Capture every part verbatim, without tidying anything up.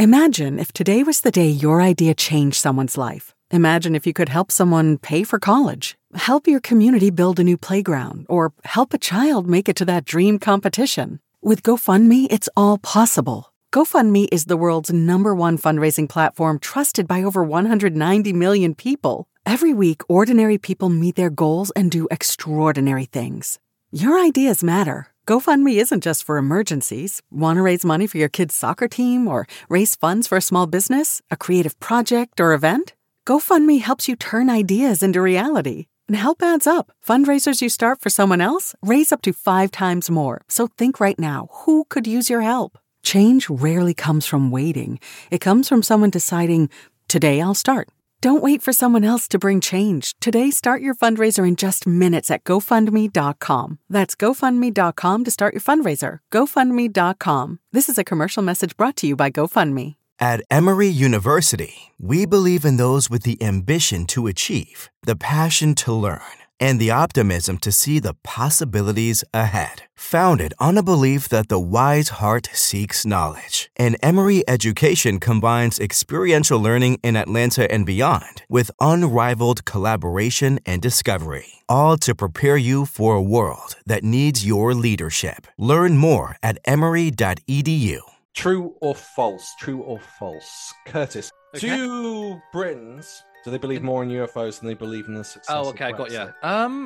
Imagine if today was the day your idea changed someone's life. Imagine if you could help someone pay for college, help your community build a new playground, or help a child make it to that dream competition. With GoFundMe, it's all possible. GoFundMe is the world's number one fundraising platform trusted by over one hundred ninety million people. Every week, ordinary people meet their goals and do extraordinary things. Your ideas matter. GoFundMe isn't just for emergencies. Want to raise money for your kid's soccer team or raise funds for a small business, a creative project, or event? GoFundMe helps you turn ideas into reality. And help adds up. Fundraisers you start for someone else raise up to five times more. So think right now, who could use your help? Change rarely comes from waiting. It comes from someone deciding, today I'll start. Don't wait for someone else to bring change. Today, start your fundraiser in just minutes at GoFundMe dot com. That's GoFundMe dot com to start your fundraiser. GoFundMe dot com. This is a commercial message brought to you by GoFundMe. At Emory University, we believe in those with the ambition to achieve, the passion to learn, and the optimism to see the possibilities ahead. Founded on a belief that the wise heart seeks knowledge, and Emory education combines experiential learning in Atlanta and beyond with unrivaled collaboration and discovery, all to prepare you for a world that needs your leadership. Learn more at emory dot e d u. True or false? True or false? Curtis, Okay. do Britons, do they believe more in U F Os than they believe in the success Oh, of okay, I got Brexit? you. Um,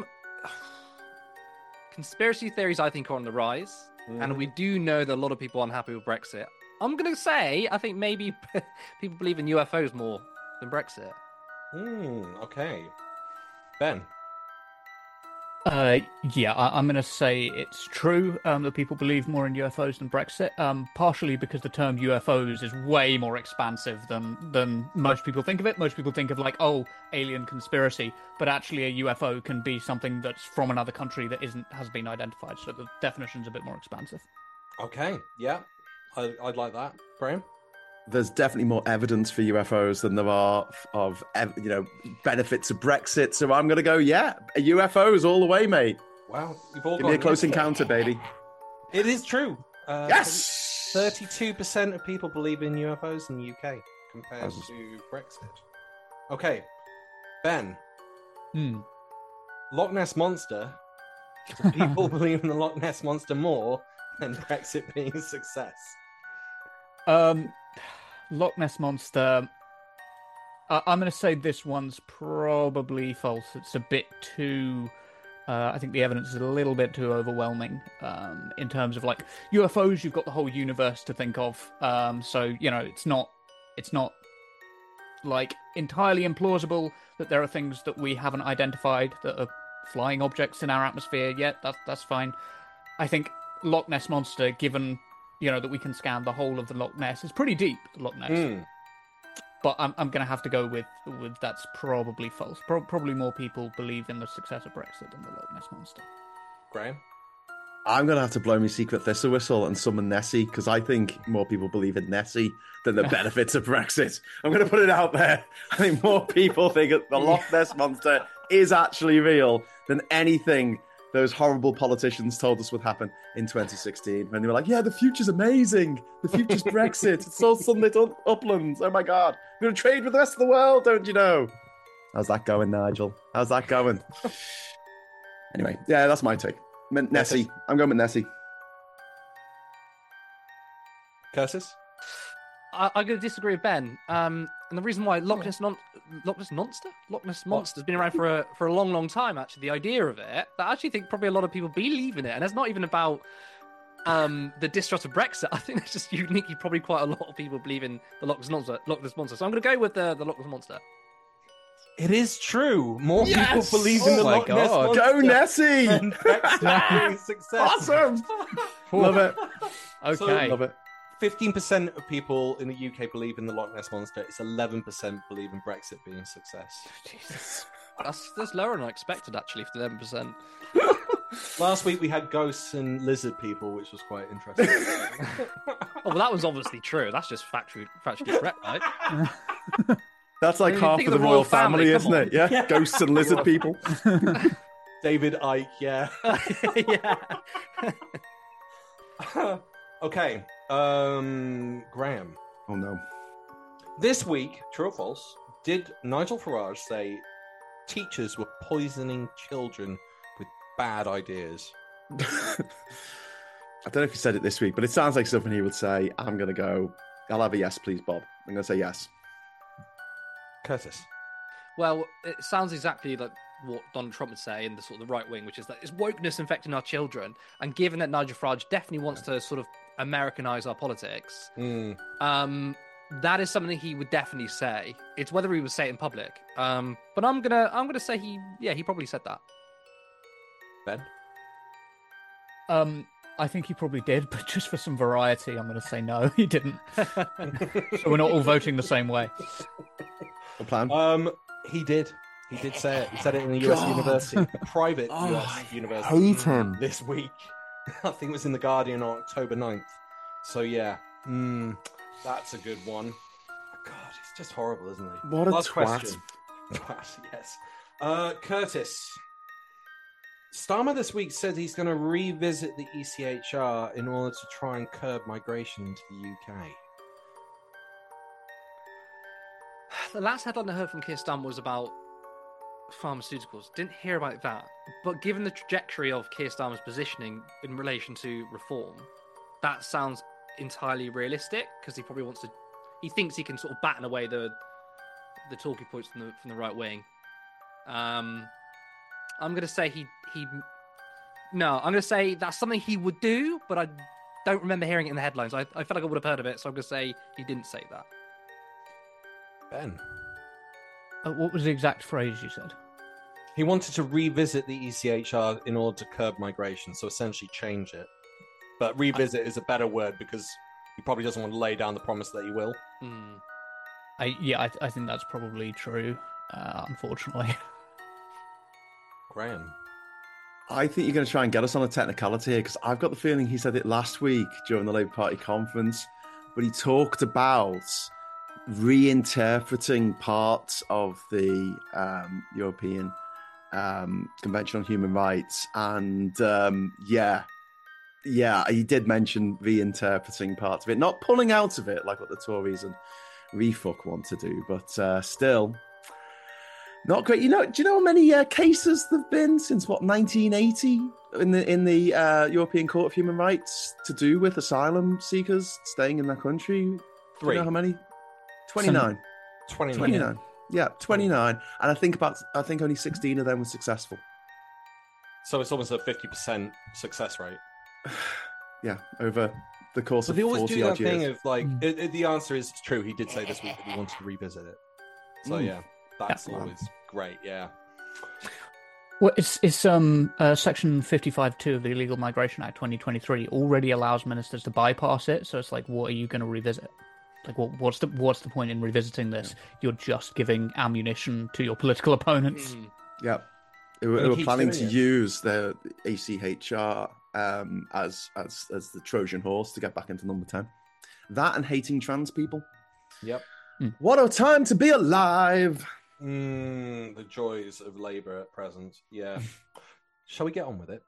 conspiracy theories, I think, are on the rise, Mm. and we do know that a lot of people are unhappy with Brexit. I'm gonna say, I think maybe people believe in U F Os more than Brexit. Hmm, okay. Ben? Uh, yeah, I, I'm going to say it's true um, that people believe more in U F Os than Brexit, um, partially because the term U F Os is way more expansive than, than most people think of it. Most people think of, like, oh, alien conspiracy, but actually a U F O can be something that's from another country that isn't has been identified, so the definition's a bit more expansive. Okay, yeah. I, I'd like that. Graham? There's definitely more evidence for U F Os than there are of, you know, benefits of Brexit. So I'm going to go, yeah, U F Os all the way, mate. Wow, you've all Give got me a close yes. encounter, baby. It is true. Uh, Yes! thirty-two percent of people believe in U F Os in the U K compared That's- to Brexit. Okay, Ben. Hmm. Loch Ness Monster. Do people believe in the Loch Ness Monster more than Brexit being a success? Um, Loch Ness Monster. I- I'm going to say this one's probably false. It's a bit too. Uh, I think the evidence is a little bit too overwhelming um, in terms of, like, U F Os. You've got the whole universe to think of, um, so you know it's not. It's not like entirely implausible that there are things that we haven't identified that are flying objects in our atmosphere yet. That's that's fine. I think Loch Ness Monster, given you know that we can scan the whole of the Loch Ness, is pretty deep. The Loch Ness, Hmm. but I'm I'm gonna have to go with with that's probably false. Pro- probably more people believe in the success of Brexit than the Loch Ness Monster. Graham? I'm going to have to blow my secret thistle whistle and summon Nessie, because I think more people believe in Nessie than the benefits of Brexit. I'm going to put it out there. I think more people think that the Loch Ness Monster is actually real than anything those horrible politicians told us would happen in twenty sixteen, when they were like, yeah, the future's amazing. The future's Brexit. It's all sunlit up- uplands. Oh my God. We're going to trade with the rest of the world, don't you know? How's that going, Nigel? How's that going? Anyway, yeah, that's my take. M- Nessie. I'm going with Nessie. Curtis? I, I'm going to disagree with Ben. Um, and the reason why Loch Ness, non- Loch Ness Monster, Loch Ness Monster has been around for a for a long, long time. Actually, the idea of it, but I actually think probably a lot of people believe in it, and it's not even about um, the distrust of Brexit. I think it's just uniquely probably quite a lot of people believe in the Loch Ness Monster. Loch Ness Monster. So I'm going to go with the the Loch Ness Monster. It is true. More Yes! people believe in Oh the my Loch Ness God. Monster Go, Nessie! than Brexit being a success. Awesome! Love it. Okay. Love it. fifteen percent of people in the U K believe in the Loch Ness Monster. It's eleven percent believe in Brexit being a success. Jesus. That's that's lower than I expected actually for eleven percent. Last week we had ghosts and lizard people, which was quite interesting. Oh, well, that was obviously true. That's just factually factually correct, right? That's like I mean, half think of of the, the royal royal family, family, isn't come it? Yeah? Yeah. Ghosts and lizard people. David Icke, yeah. Yeah. Okay, um, Graham. Oh no. This week, true or false, did Nigel Farage say teachers were poisoning children with bad ideas? I don't know if he said it this week, but it sounds like something he would say. I'm going to go, I'll have a yes, please, Bob. I'm going to say yes. Curtis. Well, it sounds exactly like what Donald Trump would say in the sort of the right wing, which is that is wokeness infecting our children? And given that Nigel Farage definitely wants to sort of Americanize our politics, Mm. um, that is something he would definitely say. It's whether he would say it in public. Um, but I'm gonna I'm gonna say he yeah he probably said that. Ben? Um, I think he probably did, but just for some variety, I'm going to say no, he didn't. So we're not all voting the same way. The plan? Um, he did. He did say it. He said it in a U S God. university, a private Oh, U S I university. hate him. This week. I think it was in The Guardian on October ninth. So, yeah. Mm, that's a good one. God, he's just horrible, isn't he? What a Last twat. question. Twat, yes. Uh, Curtis. Starmer this week said he's going to revisit the E C H R in order to try and curb migration into the U K. The last headline I heard from Keir Starmer was about pharmaceuticals. Didn't hear about that. But given the trajectory of Keir Starmer's positioning in relation to reform, that sounds entirely realistic because he probably wants to. He thinks he can sort of batten away the the talking points from the from the right wing. Um, I'm going to say he he. No, I'm going to say that's something he would do, but I don't remember hearing it in the headlines. I I feel like I would have heard of it, so I'm going to say he didn't say that. Ben. Uh, what was the exact phrase you said? He wanted to revisit the E C H R in order to curb migration, so essentially change it. But revisit is a better word because he probably doesn't want to lay down the promise that he will. Hmm. I yeah, I, I think that's probably true. Uh, unfortunately, Graham. I think you're going to try and get us on a technicality here because I've got the feeling he said it last week during the Labour Party conference, but he talked about reinterpreting parts of the um, European um, Convention on Human Rights. And um, yeah, yeah, he did mention reinterpreting parts of it, not pulling out of it like what the Tories and Refuck want to do, but uh, still not great. You know, do you know how many uh, cases there've been since what nineteen eighty in the in the uh, European Court of Human Rights to do with asylum seekers staying in their country? Do Three. you know how many? twenty-nine. twenty-nine. twenty-nine. Yeah, twenty-nine. And I think about I think only sixteen of them were successful. So it's almost a fifty percent success rate. Yeah, over the course So of they always forty do that odd thing years. of like, it, it- the answer is true. He did say this week that he wanted to revisit it. So Mm. yeah, that's Yeah. always great. Yeah. well, it's it's um uh, section fifty-five two of the Illegal Migration Act twenty twenty-three already allows ministers to bypass it. So it's like, what are you going to revisit? Like, what what's the what's the point in revisiting this? You're just giving ammunition to your political opponents. Hmm. Yeah. Who, And who he were keeps planning doing to it. use the A C H R um, as as as the Trojan horse to get back into number ten. That and hating trans people. Yep. What a time to be alive! Mm, the joys of Labour at present. Yeah. Shall we get on with it?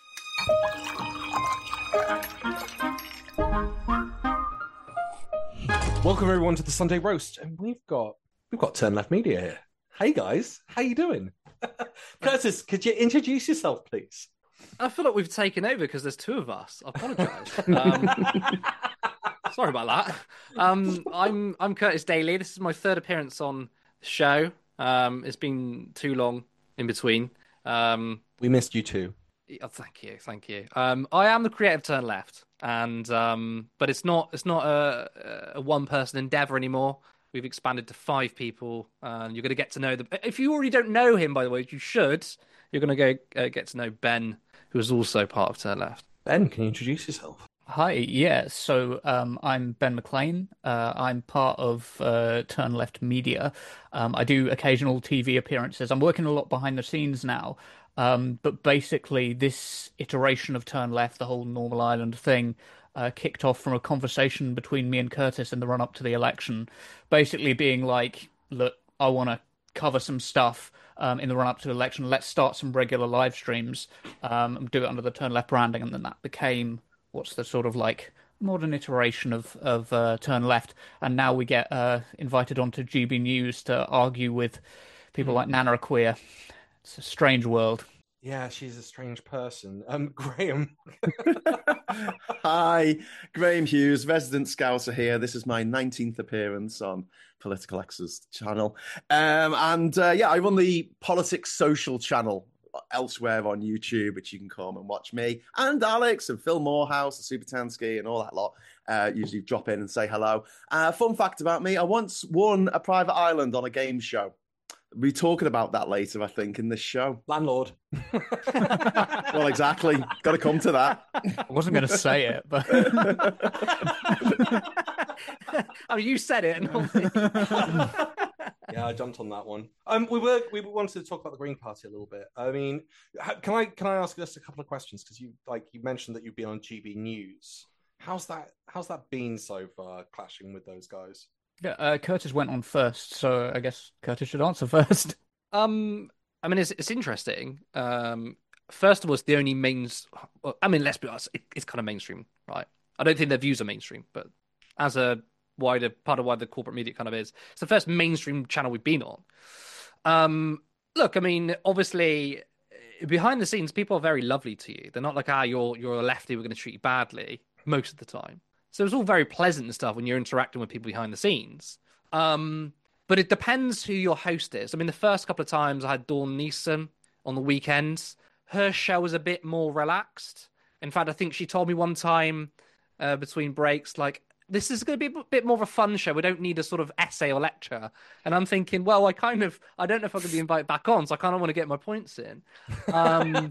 Welcome everyone to the Sunday Roast, and we've got we've got Turn Left Media here. Hey guys, how you doing? Curtis, could you introduce yourself, please? I feel like we've taken over because there's two of us. I apologise. Um, sorry about that. Um, I'm I'm Curtis Daly. This is my third appearance on the show. Um, it's been too long in between. Um, We missed you too. oh, thank you, thank you. Um, I am the creator of Turn Left, and um, but it's not it's not a, a one person endeavor anymore. We've expanded to five people, and you're going to get to know them. If you already don't know him, by the way, which you should, you're going to go uh, get to know Ben, who is also part of Turn Left. Ben, can you introduce yourself? Hi, yeah. So um, I'm Ben McLean. Uh, I'm part of uh, Turn Left Media. Um, I do occasional T V appearances. I'm working a lot behind the scenes now. Um, but basically, this iteration of Turn Left, the whole Normal Ireland thing, uh, kicked off from a conversation between me and Curtis in the run-up to the election. Basically being like, look, I want to cover some stuff um, in the run-up to the election. Let's start some regular live streams um, and do it under the Turn Left branding. And then that became... what's the sort of like modern iteration of of uh, Turn Left, and now we get uh, invited onto G B News to argue with people like Nana Aquia. It's a strange world. Yeah, she's a strange person. Um, Graham. Hi, Graham Hughes, resident Scouser here. This is my nineteenth appearance on Political X's channel. Um, and uh, yeah, I run the Politics Social channel elsewhere on YouTube, which you can come and watch me and Alex and Phil Morehouse and Super Tansky and all that lot. Uh, usually drop in and say hello. Uh, fun fact about me, I once won a private island on a game show. We'll be talking about that later, I think, in this show. Landlord. Well, exactly. Got to come to that. I wasn't going to say it, but I mean, you said it. Yeah, I jumped on that one. Um, we were we wanted to talk about the Green Party a little bit. I mean, can I can I ask just a couple of questions, because you like you mentioned that you've been on G B News. How's that How's that been so far, clashing with those guys? yeah, uh, Curtis went on first, so I guess Curtis should answer first. Um, I mean, it's it's interesting. Um, first of all, it's the only mains. Well, I mean, let's be honest, it, it's kind of mainstream, right? I don't think their views are mainstream, but as a wider part of why the corporate media kind of is, it's the first mainstream channel we've been on. Um, look, I mean, obviously, behind the scenes, people are very lovely to you. They're not like, ah, you're you're a lefty, we're going to treat you badly most of the time. So it's all very pleasant and stuff when you're interacting with people behind the scenes. Um, but it depends who your host is. I mean, the first couple of times I had Dawn Neeson on the weekends. Her show was a bit more relaxed. In fact, I think she told me one time uh, between breaks, like, this is going to be a bit more of a fun show. We don't need a sort of essay or lecture. And I'm thinking, well, I kind of, I don't know if I'm going to be invited back on, so I kind of want to get my points in. Um,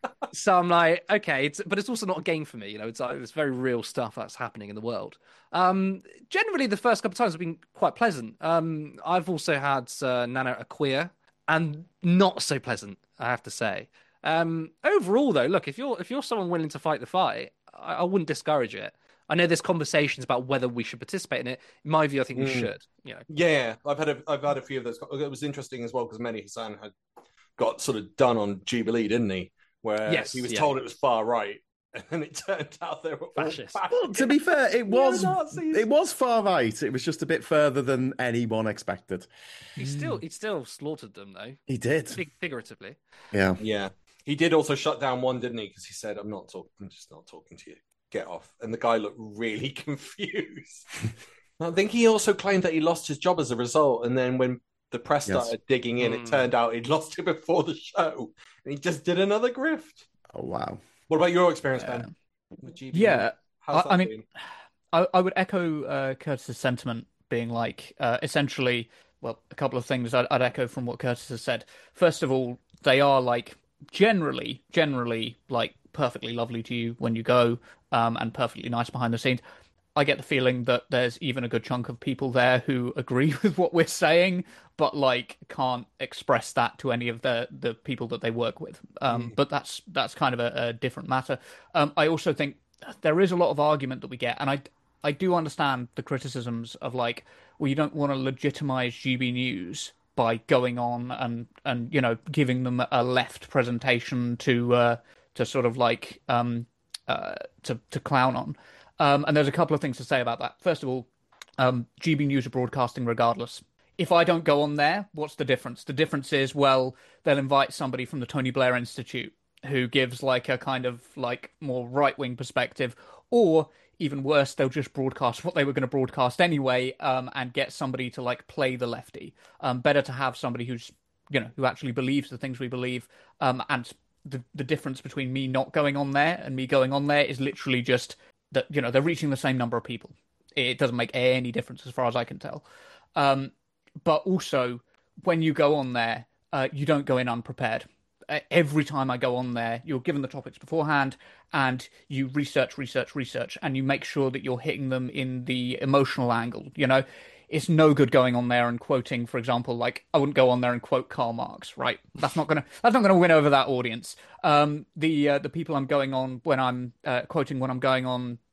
so I'm like, okay, it's, but it's also not a game for me. You know, it's, it's very real stuff that's happening in the world. Um, generally, the first couple of times have been quite pleasant. Um, I've also had uh, Nana Aquia, and not so pleasant, I have to say. Um, overall, though, look, if you're if you're someone willing to fight the fight, I, I wouldn't discourage it. I know there's conversations about whether we should participate in it. In my view, I think we Mm. should. You know, Yeah, I've had a, I've had a few of those. It was interesting as well because Mehdi Hassan had got sort of done on Jubilee, didn't he? Where Yes, he was yeah. told it was far right, and then it turned out they were all Fascist. fascist. Well, to be fair, it was Neo-Nazis. it was far right. It was just a bit further than anyone expected. he still he still slaughtered them though, He did. fig- figuratively. Yeah. Yeah, he did also shut down one, didn't he? Because he said, "I'm not talking. I'm just not talking to you. Get off." And the guy looked really confused. I think he also claimed that he lost his job as a result. And then when the press Yes. started digging in, Mm. it turned out he'd lost it before the show, and he just did another grift. Oh wow. What about your experience, Yeah. Ben? With G B? Yeah, How's I- that I mean, been? I, I would echo uh, Curtis's sentiment, being like, uh, essentially, well, a couple of things I'd, I'd echo from what Curtis has said. First of all, they are like generally, generally like perfectly lovely to you when you go, um, and perfectly nice behind the scenes. I get the feeling that there's even a good chunk of people there who agree with what we're saying, but like can't express that to any of the the people that they work with. Um, But that's that's kind of a, a different matter. Um, I also think there is a lot of argument that we get, and I I do understand the criticisms of like, well, you don't want to legitimize G B News by going on and and you know giving them a left presentation to uh, to sort of like um uh, to to clown on. Um, and there's a couple of things to say about that. First of all, um, G B News are broadcasting regardless. If I don't go on there, what's the difference? The difference is, well, they'll invite somebody from the Tony Blair Institute who gives like a kind of like more right-wing perspective, or even worse, they'll just broadcast what they were going to broadcast anyway, um, and get somebody to like play the lefty. Um, better to have somebody who's, you know, who actually believes the things we believe. Um, and the the difference between me not going on there and me going on there is literally just that, you know, they're reaching the same number of people. It doesn't make any difference as far as I can tell. Um, but also, when you go on there, uh, you don't go in unprepared. Uh, every time I go on there, you're given the topics beforehand, and you research, research, research, and you make sure that you're hitting them in the emotional angle. You know, it's no good going on there and quoting, for example, like I wouldn't go on there and quote Karl Marx, right? That's not gonna that's not gonna win over that audience. Um, the uh, the people I'm going on when I'm uh, quoting when I'm going on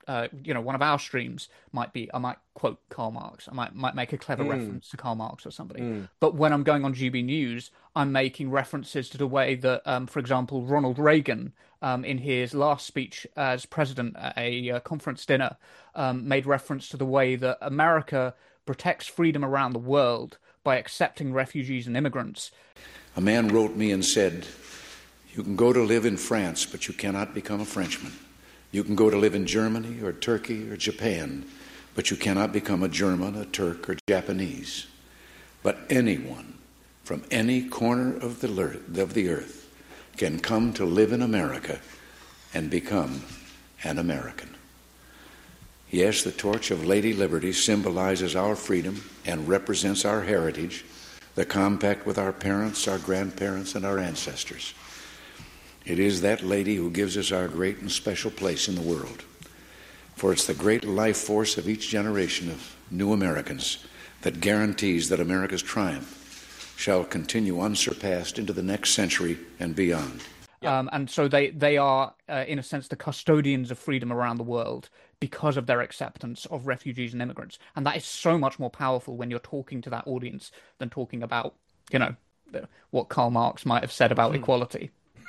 uh, you know, one of our streams might be, I might quote Karl Marx. I might might make a clever mm. reference to Karl Marx or somebody. Mm. But when I'm going on G B News, I'm making references to the way that, um, for example, Ronald Reagan, um, in his last speech as president at a uh, conference dinner, um, made reference to the way that America protects freedom around the world by accepting refugees and immigrants. A man wrote me and said, "You can go to live in France, but you cannot become a Frenchman. You can go to live in Germany or Turkey or Japan, but you cannot become a German, a Turk, or Japanese. But anyone from any corner of the earth, of the earth can come to live in America and become an American." Yes, the torch of Lady Liberty symbolizes our freedom and represents our heritage, the compact with our parents, our grandparents, and our ancestors. It is that lady who gives us our great and special place in the world. For it's the great life force of each generation of new Americans that guarantees that America's triumph shall continue unsurpassed into the next century and beyond. Um, and so they, they are, uh, in a sense, the custodians of freedom around the world because of their acceptance of refugees and immigrants. And that is so much more powerful when you're talking to that audience than talking about, you know, what Karl Marx might have said about mm. equality.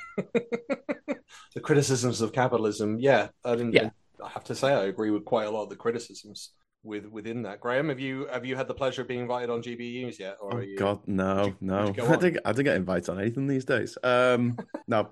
The criticisms of capitalism, yeah, I didn't. Yeah. I have to say, I agree with quite a lot of the criticisms with within that. Graham, have you have you had the pleasure of being invited on G B News yet? Or oh are you, God, no, you, no. I don't, I don't get invited on anything these days. Um, no,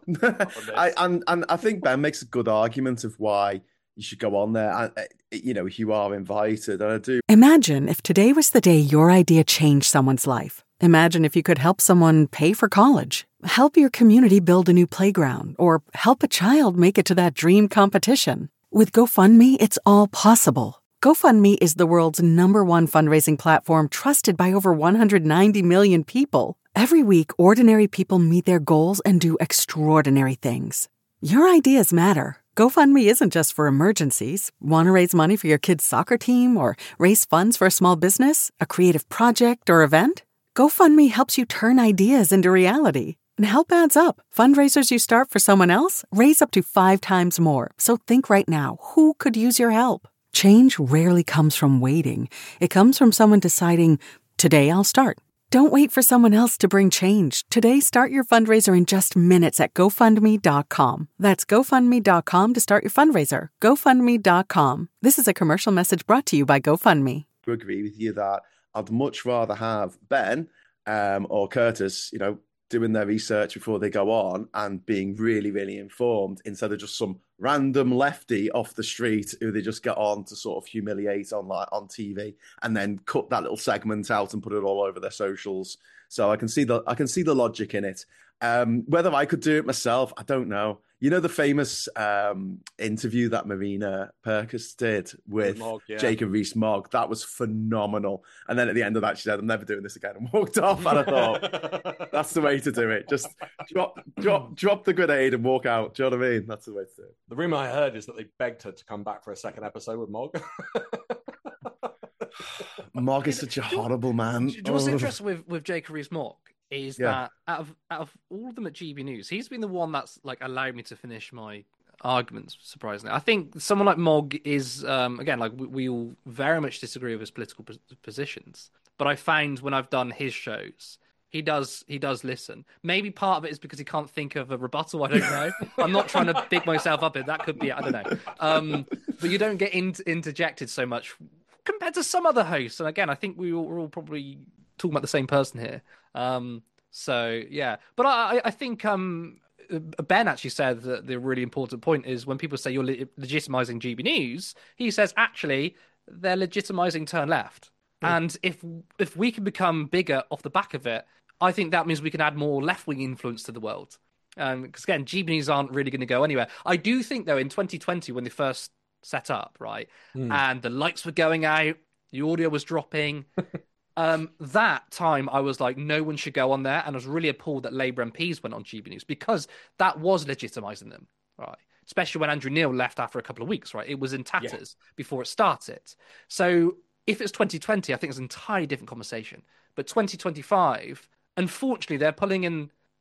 I and and I think Ben makes a good argument of why you should go on there. And you know, if you are invited, and I do. Imagine if today was the day your idea changed someone's life. Imagine if you could help someone pay for college, help your community build a new playground, or help a child make it to that dream competition. With GoFundMe, it's all possible. GoFundMe is the world's number one fundraising platform trusted by over one hundred ninety million people. Every week, ordinary people meet their goals and do extraordinary things. Your ideas matter. GoFundMe isn't just for emergencies. Want to raise money for your kid's soccer team or raise funds for a small business, a creative project, or event? GoFundMe helps you turn ideas into reality. And help adds up. Fundraisers you start for someone else raise up to five times more. So think right now, who could use your help? Change rarely comes from waiting. It comes from someone deciding, today I'll start. Don't wait for someone else to bring change. Today, start your fundraiser in just minutes at GoFundMe dot com. That's GoFundMe dot com to start your fundraiser. GoFundMe dot com. This is a commercial message brought to you by GoFundMe. I agree with you that I'd much rather have Ben um, or Curtis, you know, doing their research before they go on and being really, really informed instead of just some random lefty off the street who they just get on to sort of humiliate on like on T V and then cut that little segment out and put it all over their socials. So I can see the I can see the logic in it. Um, whether I could do it myself, I don't know. You know the famous um, interview that Marina Perkis did with Mogg, yeah. Jacob Rees-Mogg? That was phenomenal. And then at the end of that, she said, "I'm never doing this again," and walked off. And I thought, that's the way to do it. Just drop, drop, drop the grenade and walk out. Do you know what I mean? That's the way to do it. The rumor I heard is that they begged her to come back for a second episode with Mogg. Mogg is such a horrible man. Do you know what's Oh. interesting with, with Jacob Rees-Mogg is Yeah. that out of out of all of them at G B News, he's been the one that's like allowed me to finish my arguments. Surprisingly, I think someone like Mogg is um, again like we, we all very much disagree with his political pos- positions, but I find when I've done his shows, he does he does listen. Maybe part of it is because he can't think of a rebuttal. I don't know. I'm not trying to big myself up. It that could be it. I don't know. Um, but you don't get in- interjected so much compared to some other hosts. And again, I think we all, we're all probably talking about the same person here. Um, so yeah, but I, I think um, Ben actually said that the really important point is when people say you're le- legitimizing G B News, he says actually they're legitimizing Turn Left. Yeah. And if if we can become bigger off the back of it, I think that means we can add more left-wing influence to the world. Because um, again, G B News aren't really going to go anywhere. I do think though in twenty twenty when they first set up, right, mm. and the lights were going out, the audio was dropping. Um, that time I was like, no one should go on there, and I was really appalled that Labour M Ps went on G B News because that was legitimising them, right? Especially when Andrew Neil left after a couple of weeks, right? It was in tatters yeah. before it started. So if it's twenty twenty, I think it's an entirely different conversation. But twenty twenty-five, unfortunately, they're pulling in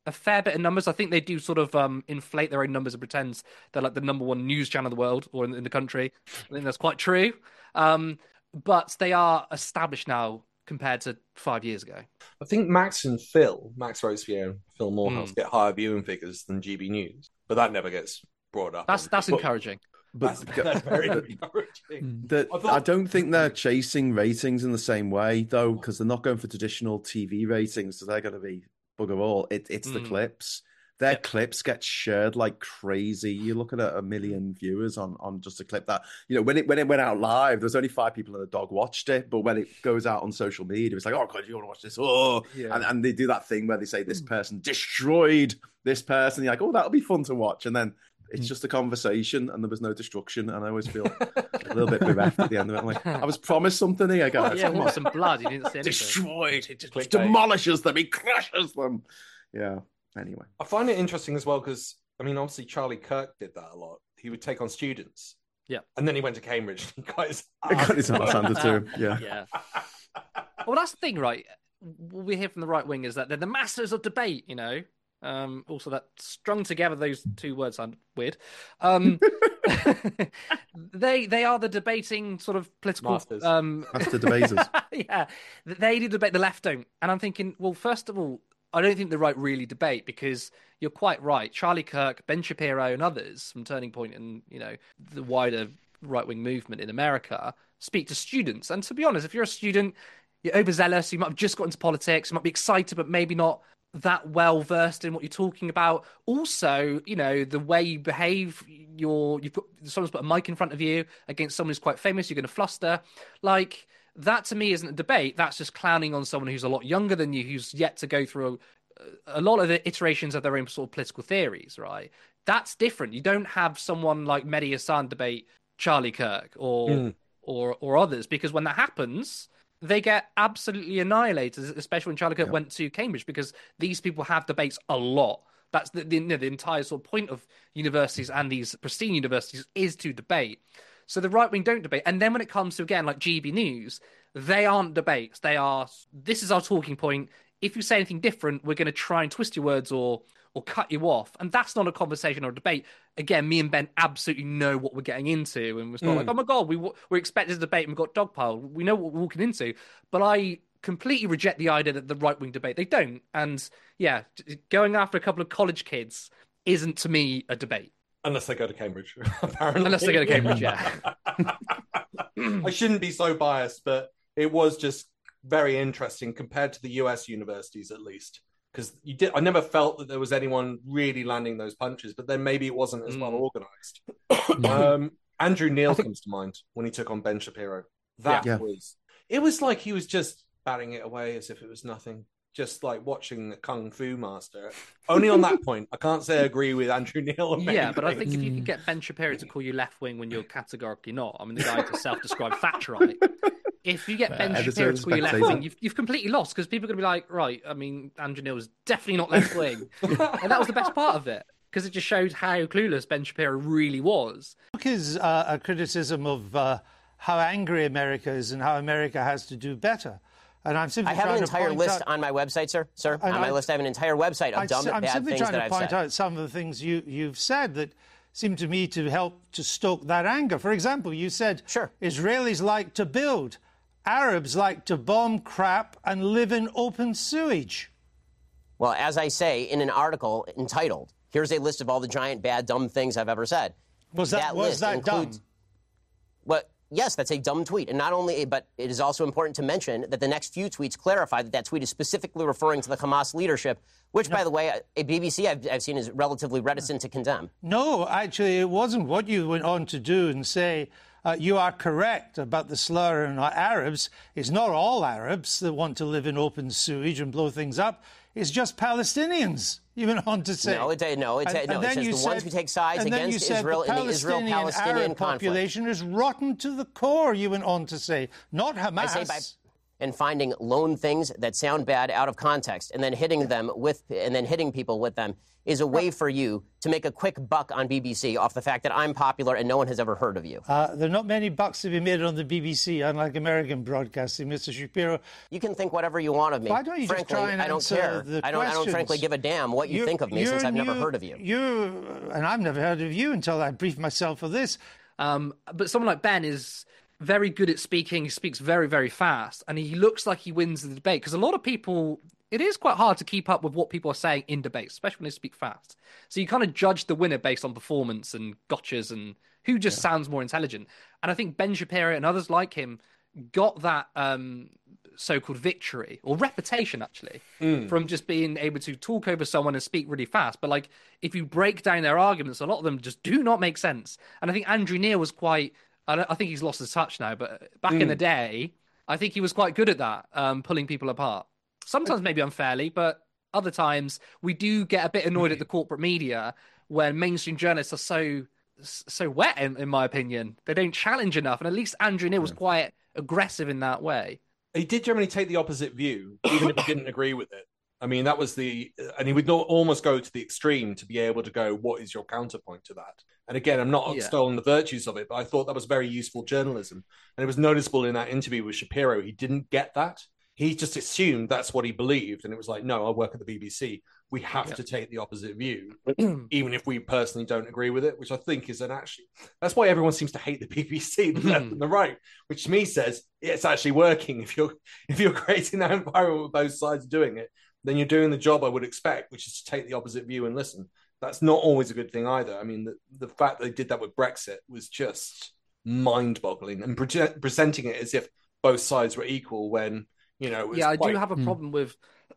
a fair bit of numbers. I think they do sort of um, inflate their own numbers and pretend they're like the number one news channel in the world or in, in the country. I think that's quite true. Um, but they are established now compared to five years ago. I think Max and Phil, Max Rosefier and Phil Morehouse, Mm. get higher viewing figures than G B News, but that never gets brought up. That's that's But- encouraging. But That's, that's very encouraging. The, I I, thought- don't think they're chasing ratings in the same way, though, because they're not going for traditional T V ratings, so they're going to be bugger all. It, it's the Mm. clips. Their Yeah. clips get shared like crazy. You look at a, a million viewers on, on just a clip that, you know, when it when it went out live, there was only five people and the dog watched it, but when it goes out on social media, it's like, oh god, you want to watch this? Oh, Yeah. and, and they do that thing where they say this person destroyed this person. You're like, oh, that'll be fun to watch, and then it's just a conversation, and there was no destruction, and I always feel a little bit bereft at the end of it. I'm like, I was promised something here, guys. Yeah, Come want on. some blood? You didn't see anything. Destroyed. It just Clickbait. demolishes them. He crushes them. Yeah. Anyway. I find it interesting as well because, I mean, obviously Charlie Kirk did that a lot. He would take on students. Yeah. And then he went to Cambridge. He got his It got his ass handed to him. Yeah. Yeah. Well, that's the thing, right? What we hear from the right wing is that they're the masters of debate, you know? Um, also, that strung together, those two words sound weird. Um, they they are the debating sort of political. Masters. Um, Master debaters. yeah, they do debate. The left don't, and I'm thinking, well, first of all, I don't think the right really debate because you're quite right. Charlie Kirk, Ben Shapiro, and others from Turning Point and you know the wider right wing movement in America speak to students. And to be honest, if you're a student, you're overzealous. You might have just got into politics. You might be excited, but maybe not that well versed in what you're talking about. Also, you know, the way you behave, you're you've got someone's put a mic in front of you against someone who's quite famous, you're going to fluster. Like that to me isn't a debate. That's just clowning on someone who's a lot younger than you, who's yet to go through a, a lot of the iterations of their own sort of political theories, right? That's different. You don't have someone like Mehdi Hassan debate Charlie Kirk or Mm. or or others, because when that happens, they get absolutely annihilated, especially when Charlie Kirk Yeah. went to Cambridge, because these people have debates a lot. That's the, the, you know, the entire sort of point of universities and these pristine universities is to debate. So the right wing don't debate. And then when it comes to, again, like G B News, they aren't debates. They are, this is our talking point. If you say anything different, we're going to try and twist your words or or cut you off. And that's not a conversation or a debate. Again, me and Ben absolutely know what we're getting into. And it's not Mm. like, oh my God, we, we're expecting a debate and we've got dogpile. We know what we're walking into. But I completely reject the idea that the right-wing debate, they don't. And yeah, going after a couple of college kids isn't, to me, a debate. Unless they go to Cambridge, apparently. Unless they go to Cambridge, yeah. I shouldn't be so biased, but it was just very interesting compared to the U S universities, at least. Because you did, I never felt that there was anyone really landing those punches, but then maybe it wasn't as well Mm. organized. um, Andrew Neil think- comes to mind when he took on Ben Shapiro. That Yeah. was, it was like he was just batting it away as if it was nothing. Just like watching the Kung Fu master. Only on that point, I can't say I agree with Andrew Neil. on many Yeah, but I things. think if you could get Ben Shapiro to call you left-wing when you're categorically not, I mean, the guy's a self-described Thatcherite. If you get Ben editor Shapiro and to call you spectator. left-wing, you've, you've completely lost, because people are going to be like, right, I mean, Andrew Neil was definitely not left-wing. And that was the best part of it, because it just showed how clueless Ben Shapiro really was. book is uh, a criticism of uh, how angry America is and how America has to do better. And I'm simply I have trying an to entire point list out, on my website, sir. Sir, I- on my I- list, I have an entire website of I- dumb, I'm bad simply things trying that to I've point said. out some of the things you, you've said that seem to me to help to stoke that anger. For example, you said Sure. Israelis like to build, Arabs like to bomb crap and live in open sewage. Well, as I say in an article entitled, "Here's a list of all the giant, bad, dumb things I've ever said." Was that, That was list that includes- dumb? Well, yes, that's a dumb tweet. And not only, but it is also important to mention that the next few tweets clarify that that tweet is specifically referring to the Hamas leadership, which, by the way, a B B C I've, I've seen is relatively reticent to condemn. No, actually, it wasn't what you went on to do and say. Uh, you are correct about the slur on Arabs. It's not all Arabs that want to live in open sewage and blow things up. It's just Palestinians. You went on to say. No, it did- no, it And- did- no, and it then says you the ones who take sides and then against you said Israel the in the Israel-Palestinian Palestinian Arab conflict. population is rotten to the core. You went on to say, not Hamas. I say by, and finding lone things that sound bad out of context and then hitting them with and then hitting people with them is a way for you to make a quick buck on B B C off the fact that I'm popular and no one has ever heard of you. Uh, there are not many bucks to be made on the B B C, unlike American broadcasting, Mister Shapiro. You can think whatever you want of me. Why don't you frankly, just try and I don't answer care. the I don't. I don't frankly give a damn what you You're- think of me since you're I've never new- heard of you. You and I've never heard of you until I briefed myself for this. Um, but someone like Ben is very good at speaking. He speaks very, very fast, and he looks like he wins the debate. Because a lot of people, it is quite hard to keep up with what people are saying in debates, especially when they speak fast. So you kind of judge the winner based on performance and gotchas and who just yeah. sounds more intelligent. And I think Ben Shapiro and others like him got that um, so-called victory or reputation, actually, mm. from just being able to talk over someone and speak really fast. But like, if you break down their arguments, a lot of them just do not make sense. And I think Andrew Neil was quite. I, don't, I think he's lost his touch now, but back mm. in the day, I think he was quite good at that, um, pulling people apart. Sometimes maybe unfairly, but other times we do get a bit annoyed at the corporate media when mainstream journalists are so so wet, in, in my opinion. They don't challenge enough, and at least Andrew Neil was quite aggressive in that way. He did generally take the opposite view, even if he didn't agree with it. I mean, that was the, and he would not almost go to the extreme to be able to go, what is your counterpoint to that? And again, I'm not Yeah. extolling the virtues of it, but I thought that was very useful journalism. And it was noticeable in that interview with Shapiro. He didn't get that. He just assumed that's what he believed. And it was like, no, I work at the B B C. We have Yeah. to take the opposite view, even if we personally don't agree with it, which I think is an actually, that's why everyone seems to hate the B B C, the left and the right, which to me says it's actually working. If you're, if you're creating that environment with both sides doing it, then you're doing the job I would expect, which is to take the opposite view and listen. That's not always a good thing either. I mean, the, the fact that they did that with Brexit was just mind-boggling, and pre- presenting it as if both sides were equal when, you know, it was Yeah, I quite... do have a problem with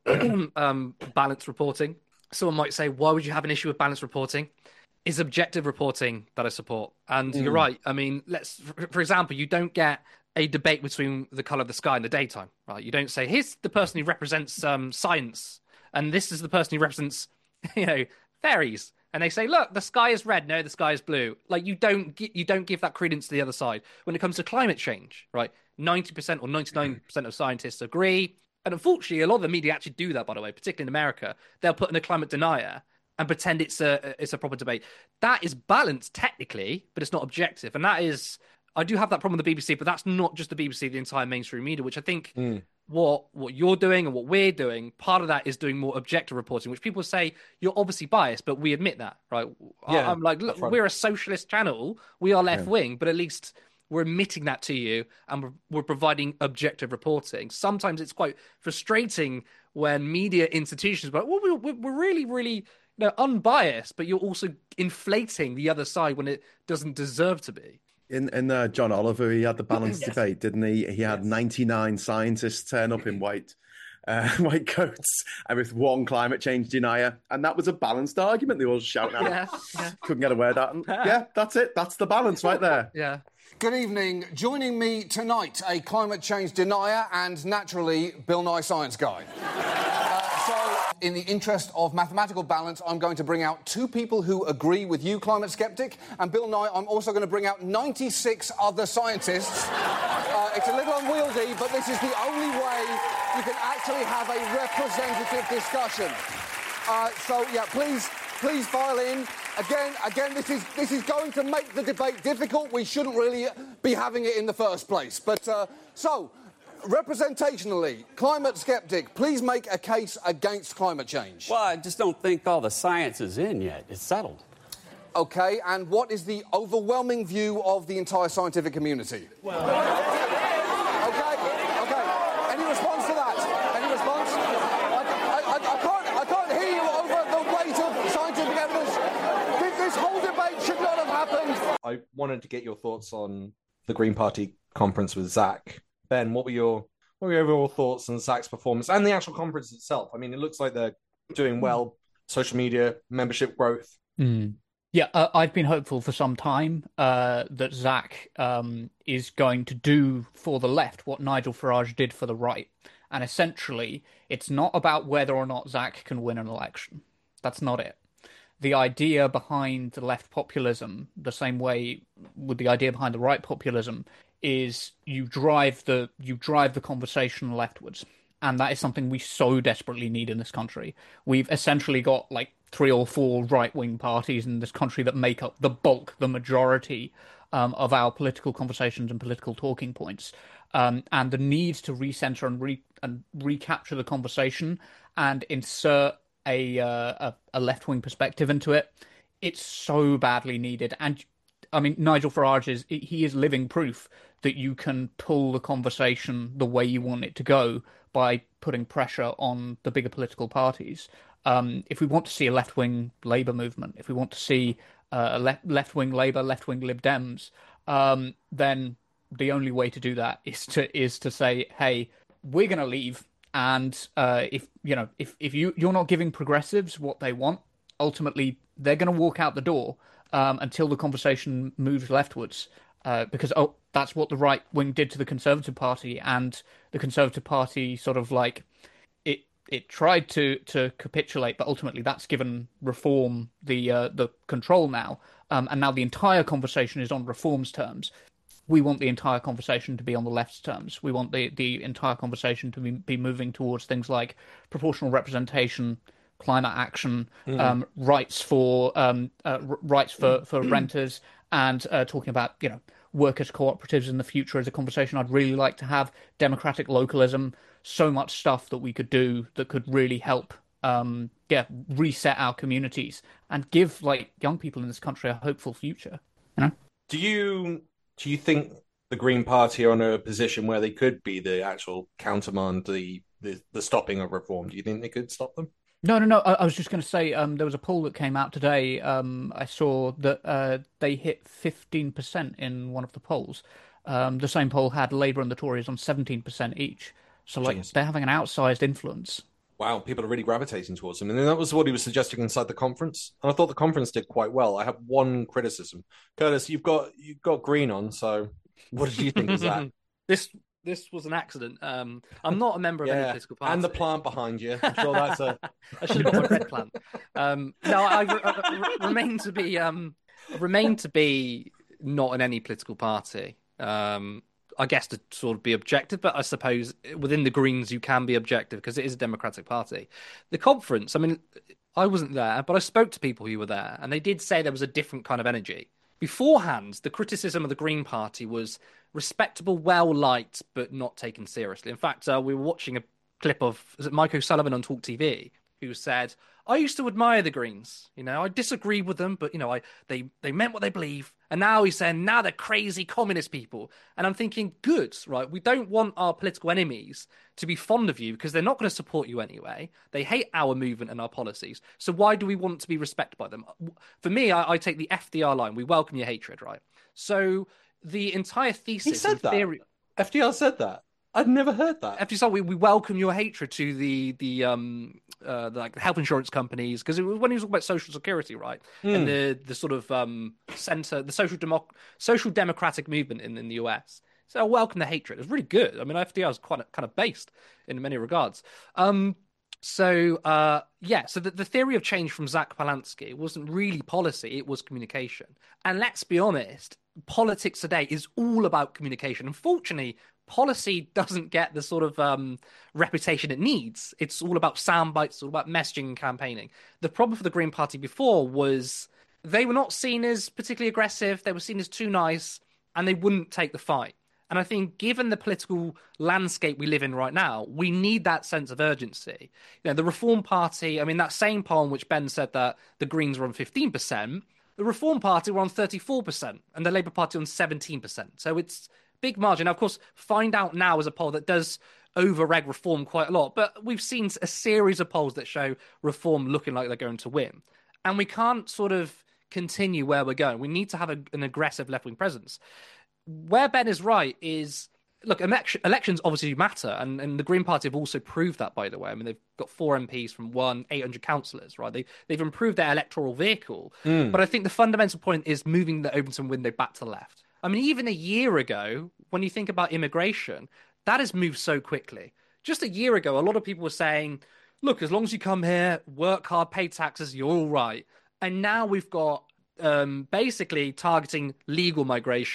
um, balanced reporting. Someone might say, why would you have an issue with balanced reporting? It's objective reporting that I support. And mm. you're right. I mean, let's, for, for example, you don't get a debate between the colour of the sky in the daytime, right? You don't say, here's the person who represents um, science, and this is the person who represents, you know, fairies. And they say, look, the sky is red. No, the sky is blue. Like, you don't you don't give that credence to the other side. When it comes to climate change, right? ninety percent or ninety-nine percent of scientists agree. And unfortunately, a lot of the media actually do that, by the way, particularly in America. They'll put in a climate denier and pretend it's a it's a proper debate. That is balanced technically, but it's not objective. And that is, I do have that problem with the B B C, but that's not just the B B C, the entire mainstream media, which I think mm. what what you're doing and what we're doing, part of that is doing more objective reporting, which people say you're obviously biased, but we admit that, right? Yeah, I'm like, look, right. We're a socialist channel. We are left wing, yeah. but at least we're admitting that to you, and we're, we're providing objective reporting. Sometimes it's quite frustrating when media institutions, but well, we're, we're really, really you know, unbiased, but you're also inflating the other side when it doesn't deserve to be. In in uh, John Oliver, he had the balanced yes. debate, didn't he? He had yes. ninety-nine scientists turn up in white uh, white coats and with one climate change denier, and that was a balanced argument. They all shouting at yeah, him. Yeah. Couldn't get a word out. And, yeah, that's it. That's the balance right there. Yeah. Good evening. Joining me tonight, a climate change denier and, naturally, Bill Nye Science Guy. uh, so, in the interest of mathematical balance, I'm going to bring out two people who agree with you, climate skeptic, and Bill Nye, I'm also going to bring out ninety-six other scientists. Uh, it's a little unwieldy, but this is the only way you can actually have a representative discussion. Uh, so, yeah, please... Please file in. Again, again, this is this is going to make the debate difficult. We shouldn't really be having it in the first place. But, uh, so, representationally, climate skeptic, please make a case against climate change. Well, I just don't think all the science is in yet. It's settled. OK, and what is the overwhelming view of the entire scientific community? Well... OK, OK. Any response to that? Any response? I, I, I, I, can't, I can't hear you over the weight of scientific evidence. This, this whole debate should not have happened. I wanted to get your thoughts on the Green Party conference with Zach. Ben, what were your what were your overall thoughts on Zach's performance and the actual conference itself? I mean, it looks like they're doing well. Social media, membership growth. Mm. Yeah, uh, I've been hopeful for some time uh, that Zach um, is going to do for the left what Nigel Farage did for the right. And essentially, it's not about whether or not Zach can win an election. That's not it. The idea behind the left populism, the same way with the idea behind the right populism, is you drive the you drive the conversation leftwards. And that is something we so desperately need in this country. We've essentially got like three or four right-wing parties in this country that make up the bulk, the majority um, of our political conversations and political talking points. Um, and the need to recenter and, re- and recapture the conversation and insert a, uh, a, a left-wing perspective into it, it's so badly needed. And I mean, Nigel Farage is he is living proof that you can pull the conversation the way you want it to go by putting pressure on the bigger political parties. Um, if we want to see a left-wing Labour movement, if we want to see uh, a le- left-wing Labour, left-wing Lib Dems, um, then the only way to do that is to is to say, hey, we're going to leave, and uh, if you know if if you you're not giving progressives what they want, ultimately they're going to walk out the door um, until the conversation moves leftwards. Uh, because oh, that's what the right wing did to the Conservative Party, and the Conservative Party sort of like it it tried to to capitulate, but ultimately that's given Reform the uh, the control now, um, and now the entire conversation is on Reform's terms. We want the entire conversation to be on the left's terms. We want the, the entire conversation to be, be moving towards things like proportional representation, climate action, mm. um, rights for um, uh, r- rights for, for renters, and uh, talking about you know workers' cooperatives in the future is a conversation I'd really like to have. Democratic localism, so much stuff that we could do that could really help, um, yeah, reset our communities and give like young people in this country a hopeful future. You know? Do you do you think the Green Party are in a position where they could be the actual countermand, the the, the stopping of reform? Do you think they could stop them? No, no, no. I, I was just going to say um, there was a poll that came out today. Um, I saw that uh, they hit fifteen percent in one of the polls. Um, the same poll had Labour and the Tories on seventeen percent each. So, like, Jeez. They're having an outsized influence. Wow, people are really gravitating towards them. And that was what he was suggesting inside the conference. And I thought the conference did quite well. I have one criticism. Curtis, you've got you've got green on, so what did you think of that? This... This was an accident. Um, I'm not a member of yeah, any political party. And the plant behind you. I'm sure that's a... I should have got my red plant. Um, no, I, I, I remain to be um, remain to be not in any political party. Um, I guess to sort of be objective, but I suppose within the Greens you can be objective because it is a democratic party. The conference, I mean, I wasn't there, but I spoke to people who were there, and they did say there was a different kind of energy. Beforehand, the criticism of the Green Party was respectable, well-liked, but not taken seriously. In fact, uh, we were watching a clip of is it Mike O'Sullivan on Talk T V, who said, I used to admire the Greens. You know, I disagreed with them, but, you know, I they, they meant what they believe. And now he's saying, now they're crazy communist people. And I'm thinking, good, right? We don't want our political enemies to be fond of you because they're not going to support you anyway. They hate our movement and our policies. So why do we want to be respected by them? For me, I, I take the F D R line. We welcome your hatred, right? So the entire thesis... He said that? Theory... F D R said that? I'd never heard that. F D R, we, we welcome your hatred to the the um uh the, like the health insurance companies because it was when he was talking about social security, right? Mm. And the the sort of um center, the social democ- social democratic movement in, in the U S. So I welcome the hatred. It's really good. I mean, F D R is quite a, kind of based in many regards. Um, so uh yeah, so the, the theory of change from Zach Polansky wasn't really policy; it was communication. And let's be honest, politics today is all about communication. Unfortunately, policy doesn't get the sort of um, reputation it needs. It's all about sound bites, it's all about messaging and campaigning. The problem for the Green Party before was they were not seen as particularly aggressive, they were seen as too nice, and they wouldn't take the fight. And I think given the political landscape we live in right now, we need that sense of urgency. You know, the Reform Party, I mean, that same poll in which Ben said that the Greens were on fifteen percent, the Reform Party were on thirty-four percent, and the Labour Party on seventeen percent. So it's big margin. Now, of course, Find Out Now is a poll that does over-reg Reform quite a lot, but we've seen a series of polls that show Reform looking like they're going to win. And we can't sort of continue where we're going. We need to have a, an aggressive left-wing presence. Where Ben is right is, look, election, elections obviously matter, and, and the Green Party have also proved that, by the way. I mean, they've got four M Ps from one, eight hundred councillors, right? They, they've improved their electoral vehicle. Mm. But I think the fundamental point is moving the Overton window back to the left. I mean, even a year ago, when you think about immigration, that has moved so quickly. Just a year ago, a lot of people were saying, look, as long as you come here, work hard, pay taxes, you're all right. And now we've got um, basically targeting legal migration,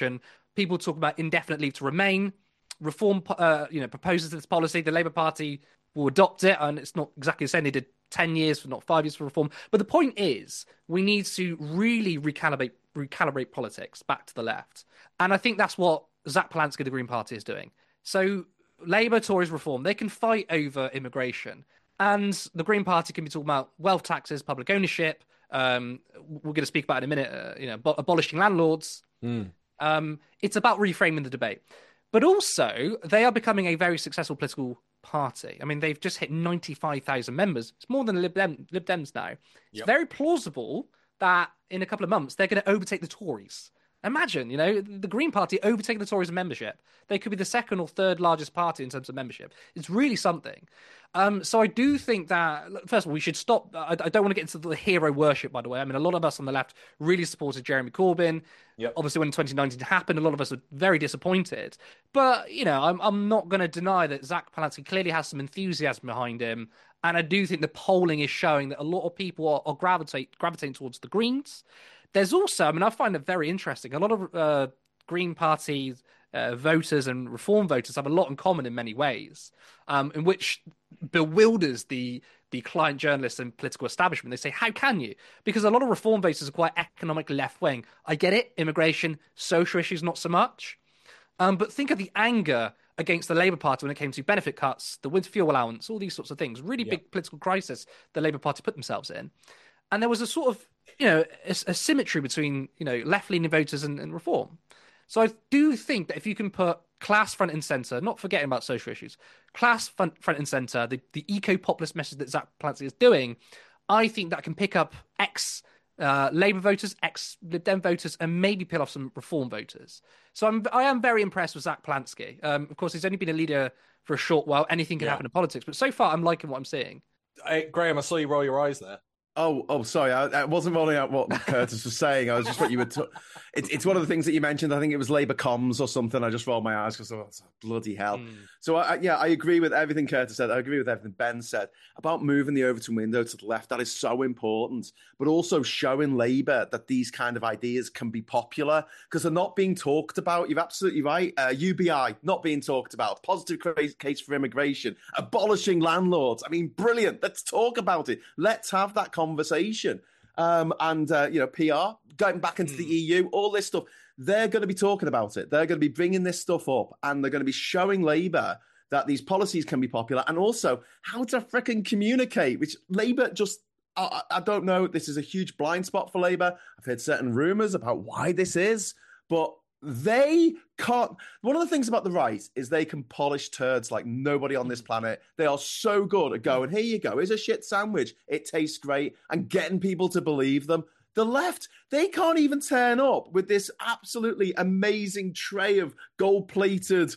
people talk about indefinite leave to remain. Reform, uh, you know, proposes this policy. The Labour Party will adopt it, and it's not exactly the same. They did ten years for not five years for reform. But the point is, we need to really recalibrate recalibrate politics back to the left, and I think that's what Zach Polansky, the Green Party, is doing. So Labour, Tories, Reform, they can fight over immigration, and the Green Party can be talking about wealth taxes, public ownership. Um, we're going to speak about in a minute. Uh, you know, abo- abolishing landlords. Mm. Um, it's about reframing the debate. But also, they are becoming a very successful political party. I mean, they've just hit ninety-five thousand members. It's more than Lib, Dem- Lib Dems now. It's Yep. very plausible that in a couple of months, they're going to overtake the Tories. Imagine, you know, the Green Party overtaking the Tories in membership. They could be the second or third largest party in terms of membership. It's really something. Um, so I do think that, first of all, we should stop. I, I don't want to get into the hero worship, by the way. I mean, a lot of us on the left really supported Jeremy Corbyn. Yep. Obviously, when twenty nineteen happened, a lot of us were very disappointed. But, you know, I'm, I'm not going to deny that Zach Polansky clearly has some enthusiasm behind him. And I do think the polling is showing that a lot of people are, are gravitate, gravitating towards the Greens. There's also, I mean, I find it very interesting. A lot of uh, Green Party uh, voters and Reform voters have a lot in common in many ways, um, in which bewilders the the client journalists and political establishment. They say, how can you? Because a lot of Reform voters are quite economically left-wing. I get it, immigration, social issues, not so much. Um, but think of the anger against the Labour Party when it came to benefit cuts, the winter fuel allowance, all these sorts of things. Really Yeah. big political crisis the Labour Party put themselves in. And there was a sort of, you know, a, a symmetry between, you know, left-leaning voters and, and Reform. So I do think that if you can put class front and centre, not forgetting about social issues, class front, front and centre, the, the eco-populist message that Zach Polansky is doing, I think that can pick up ex uh, Labour voters, ex Lib Dem voters, and maybe peel off some Reform voters. So I'm I am very impressed with Zach Polansky. Um, of course, he's only been a leader for a short while. Anything can Yeah. happen in politics, but so far I'm liking what I'm seeing. Hey, Graham, I saw you roll your eyes there. Oh, oh, sorry. I, I wasn't rolling out what Curtis was saying. I was just what you were. T- it's it's one of the things that you mentioned. I think it was Labour comms or something. I just rolled my eyes because oh, it's bloody hell. Mm. So I, I, yeah, I agree with everything Curtis said. I agree with everything Ben said about moving the Overton window to the left. That is so important, but also showing Labour that these kind of ideas can be popular because they're not being talked about. You're absolutely right. Uh, U B I not being talked about. Positive case for immigration. Abolishing landlords. I mean, brilliant. Let's talk about it. Let's have that conversation. Um, and, uh, you know, P R, going back into mm. the E U, all this stuff, they're going to be talking about it. They're going to be bringing this stuff up and they're going to be showing Labour that these policies can be popular and also how to fricking communicate, which Labour just, I, I don't know, this is a huge blind spot for Labour. I've heard certain rumours about why this is, but they can't. One of the things about the right is they can polish turds like nobody on this planet. They are so good at going, here you go, here's a shit sandwich. It tastes great, and getting people to believe them. The left, they can't even turn up with this absolutely amazing tray of gold-plated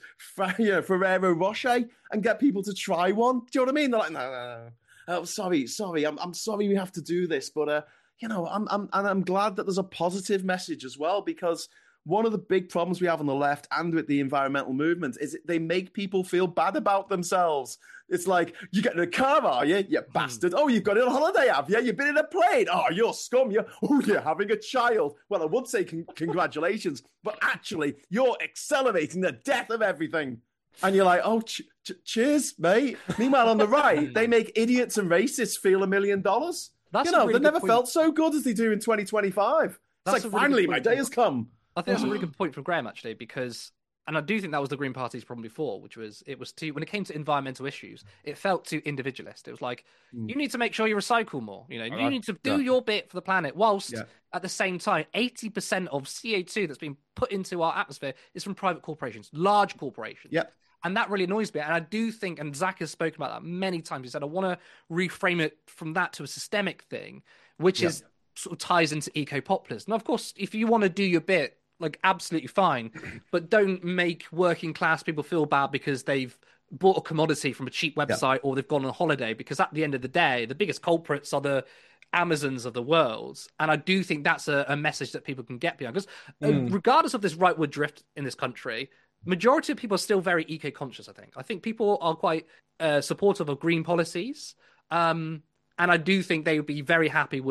Ferrero Rocher and get people to try one. Do you know what I mean? They're like, no, no, no. Oh, sorry, sorry. I'm, I'm sorry we have to do this, but uh, you know, I'm, I'm, and I'm glad that there's a positive message as well because. One of the big problems we have on the left and with the environmental movement is they make people feel bad about themselves. It's like, you get in a car, are you? You bastard. Oh, you've got it on holiday, have you? You've been in a plane. Oh, you're scum. You're, oh, you're having a child. Well, I would say con- congratulations, but actually, you're accelerating the death of everything. And you're like, oh, ch- ch- cheers, mate. Meanwhile, on the right, they make idiots and racists feel a million dollars. That's You know, really they never point. felt so good as they do in twenty twenty-five. That's It's a like, really finally, good my point. day has come. I think that's a really good point from Graham, actually, because, and I do think that was the Green Party's problem before, which was, it was too, when it came to environmental issues, it felt too individualist. It was like, mm. you need to make sure you recycle more, you know, you right. need to do yeah. your bit for the planet, whilst yeah. at the same time, eighty percent of C O two that's being put into our atmosphere is from private corporations, large corporations. Yeah. And that really annoys me. And I do think, and Zach has spoken about that many times, he said, I want to reframe it from that to a systemic thing, which yeah. is sort of ties into eco-populism. Now, of course, if you want to do your bit, like, absolutely fine, but don't make working class people feel bad because they've bought a commodity from a cheap website yeah. or they've gone on holiday, because at the end of the day, the biggest culprits are the Amazons of the world. And I do think that's a, a message that people can get behind. Because mm. uh, regardless of this rightward drift in this country, majority of people are still very eco-conscious, I think. I think people are quite uh, supportive of green policies. Um, and I do think they would be very happy with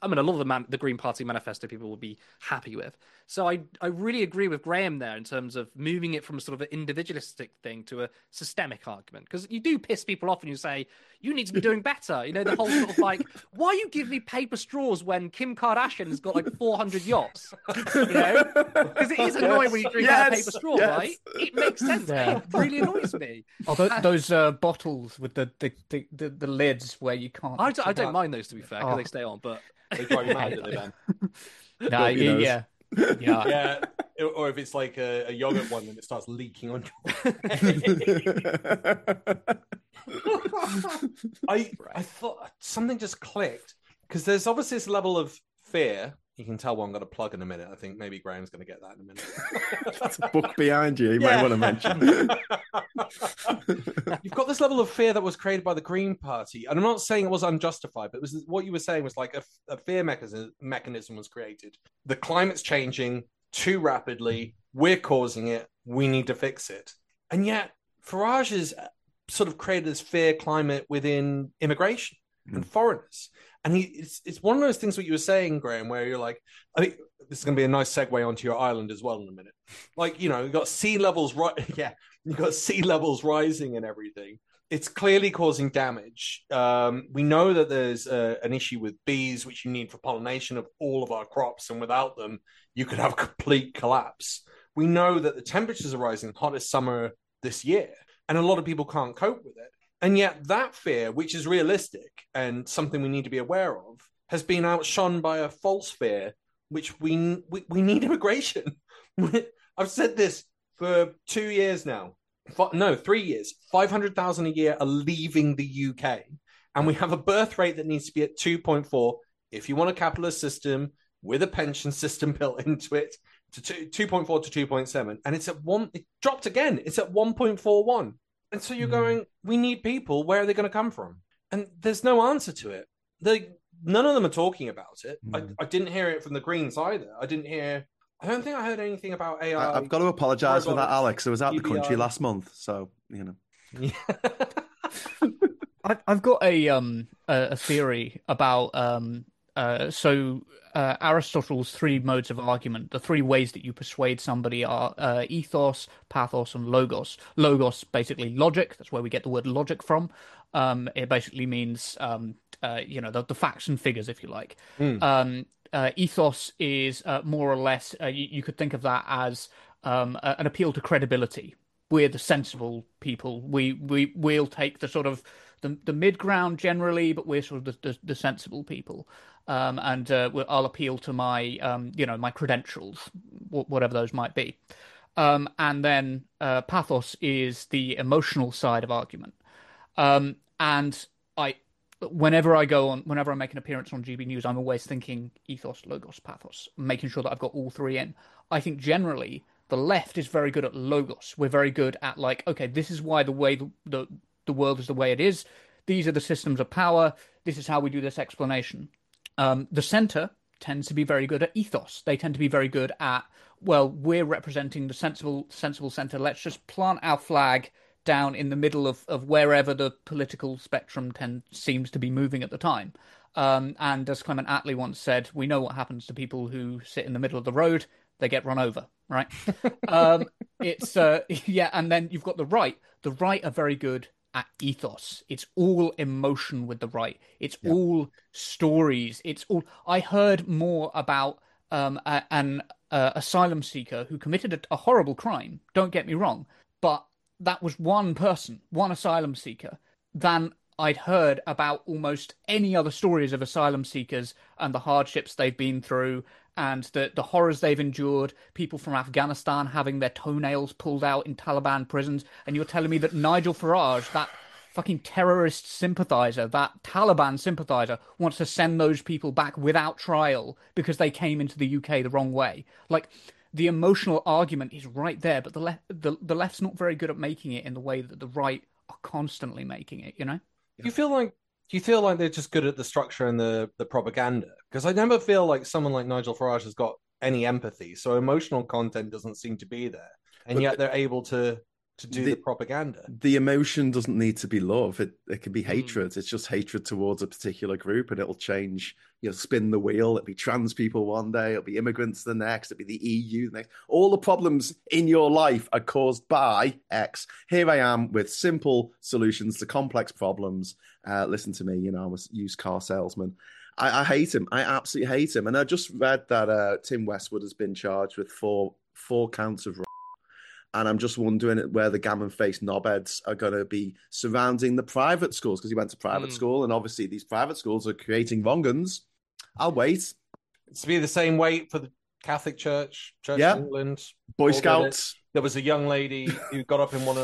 I mean, a lot of the man, the Green Party manifesto people will be happy with. So I I really agree with Graham there in terms of moving it from sort of an individualistic thing to a systemic argument, because you do piss people off and you say you need to be doing better. You know, the whole sort of like, why you give me paper straws when Kim Kardashian has got like four hundred yachts? You know, because it is annoying yes. when you drink yes. out of paper straw, yes. right? It makes sense. Yeah. It really annoys me. Oh, th- those uh, bottles with the the, the the the lids where you can't. I don't, I don't mind those, to be fair, because oh. they stay on, but. They drive you mad, do they, Ben? No, yeah, yeah, yeah, yeah. Or if it's like a, a yogurt one, and it starts leaking on your. I I thought something just clicked, because there's obviously this level of fear. You can tell one got a plug in a minute. I think maybe Graham's going to get that in a minute. That's a book behind you. You yeah. might want to mention. You've got this level of fear that was created by the Green Party, and I'm not saying it was unjustified, but it was what you were saying was like a, a fear mechanism mechanism was created. The climate's changing too rapidly. We're causing it. We need to fix it. And yet, Farage has sort of created this fear climate within immigration mm. and foreigners. And he, it's it's one of those things what you were saying, Graham, where you're like, I think this is going to be a nice segue onto your island as well in a minute. Like, you know, you've got sea levels, right? Yeah, you've got sea levels rising and everything. It's clearly causing damage. Um, we know that there's uh, an issue with bees, which you need for pollination of all of our crops. And without them, you could have complete collapse. We know that the temperatures are rising, hottest summer this year, and a lot of people can't cope with it. And yet that fear, which is realistic and something we need to be aware of, has been outshone by a false fear, which we we, we need immigration. I've said this for two years now. No, three years. five hundred thousand a year are leaving the U K. And we have a birth rate that needs to be at two point four. If you want a capitalist system with a pension system built into it, to two point four to two point seven. And it's at one, it dropped again. It's at one point four one. And so you're mm. going, we need people. Where are they going to come from? And there's no answer to it. They, none of them are talking about it. Mm. I, I didn't hear it from the Greens either. I didn't hear, I don't think I heard anything about A I. I've got to apologise for that, Alex. I was out of the country last month. So, you know. Yeah. I, I've got a um a, a theory about um uh so uh, Aristotle's three modes of argument, the three ways that you persuade somebody are uh, ethos, pathos, and logos. Logos basically logic. That's where we get the word logic from. Um, it basically means um uh you know the, the facts and figures, if you like. Mm. Um, uh, ethos is uh, more or less uh, you, you could think of that as um a, an appeal to credibility. We're the sensible people. We we we'll take the sort of the, the mid ground generally, but we're sort of the, the, the sensible people. Um, and uh, I'll appeal to my um, you know my credentials, whatever those might be. Um, and then uh, pathos is the emotional side of argument. Um, and I, whenever I go on, whenever I make an appearance on G B News, I'm always thinking ethos, logos, pathos, making sure that I've got all three in. I think generally the left is very good at logos. We're very good at like, okay, this is why the way the, the, the world is the way it is. These are the systems of power. This is how we do this explanation. Um, the centre tends to be very good at ethos. They tend to be very good at, well, we're representing the sensible sensible centre. Let's just plant our flag down in the middle of, of wherever the political spectrum tend, seems to be moving at the time. Um, and as Clement Attlee once said, we know what happens to people who sit in the middle of the road. They get run over, right? um, it's uh, yeah, and then you've got the right. The right are very good at ethos. It's all emotion with the right. It's yeah. all stories. It's all. I heard more about um, a, an uh, asylum seeker who committed a, a horrible crime. Don't get me wrong, but that was one person, one asylum seeker, than I'd heard about almost any other stories of asylum seekers and the hardships they've been through and the, the horrors they've endured, people from Afghanistan having their toenails pulled out in Taliban prisons. And you're telling me that Nigel Farage, that fucking terrorist sympathizer, that Taliban sympathizer, wants to send those people back without trial because they came into the U K the wrong way. Like, the emotional argument is right there, but the left, the, the left's not very good at making it in the way that the right are constantly making it, you know? Do you feel like do you feel like they're just good at the structure and the, the propaganda? Because I never feel like someone like Nigel Farage has got any empathy, so emotional content doesn't seem to be there, and but yet they're able to to do The- the, propaganda. The emotion doesn't need to be love. It it can be hatred. It's just hatred towards a particular group, and it'll change. You'll spin the wheel. It'll be trans people one day. It'll be immigrants the next. It'll be the E U the next. All the problems in your life are caused by X. Here I am with simple solutions to complex problems. Uh, listen to me. You know, I'm a used car salesman. I, I hate him. I absolutely hate him. And I just read that uh, Tim Westwood has been charged with four four counts of. And I'm just wondering where the gammon-faced knobheads are going to be surrounding the private schools, because he went to private Mm. school, and obviously these private schools are creating wrong-uns. I'll wait. It's be the same weight for the Catholic Church, Church Yeah. of England. Boy all of it. Scouts. There was a young lady who got up in one of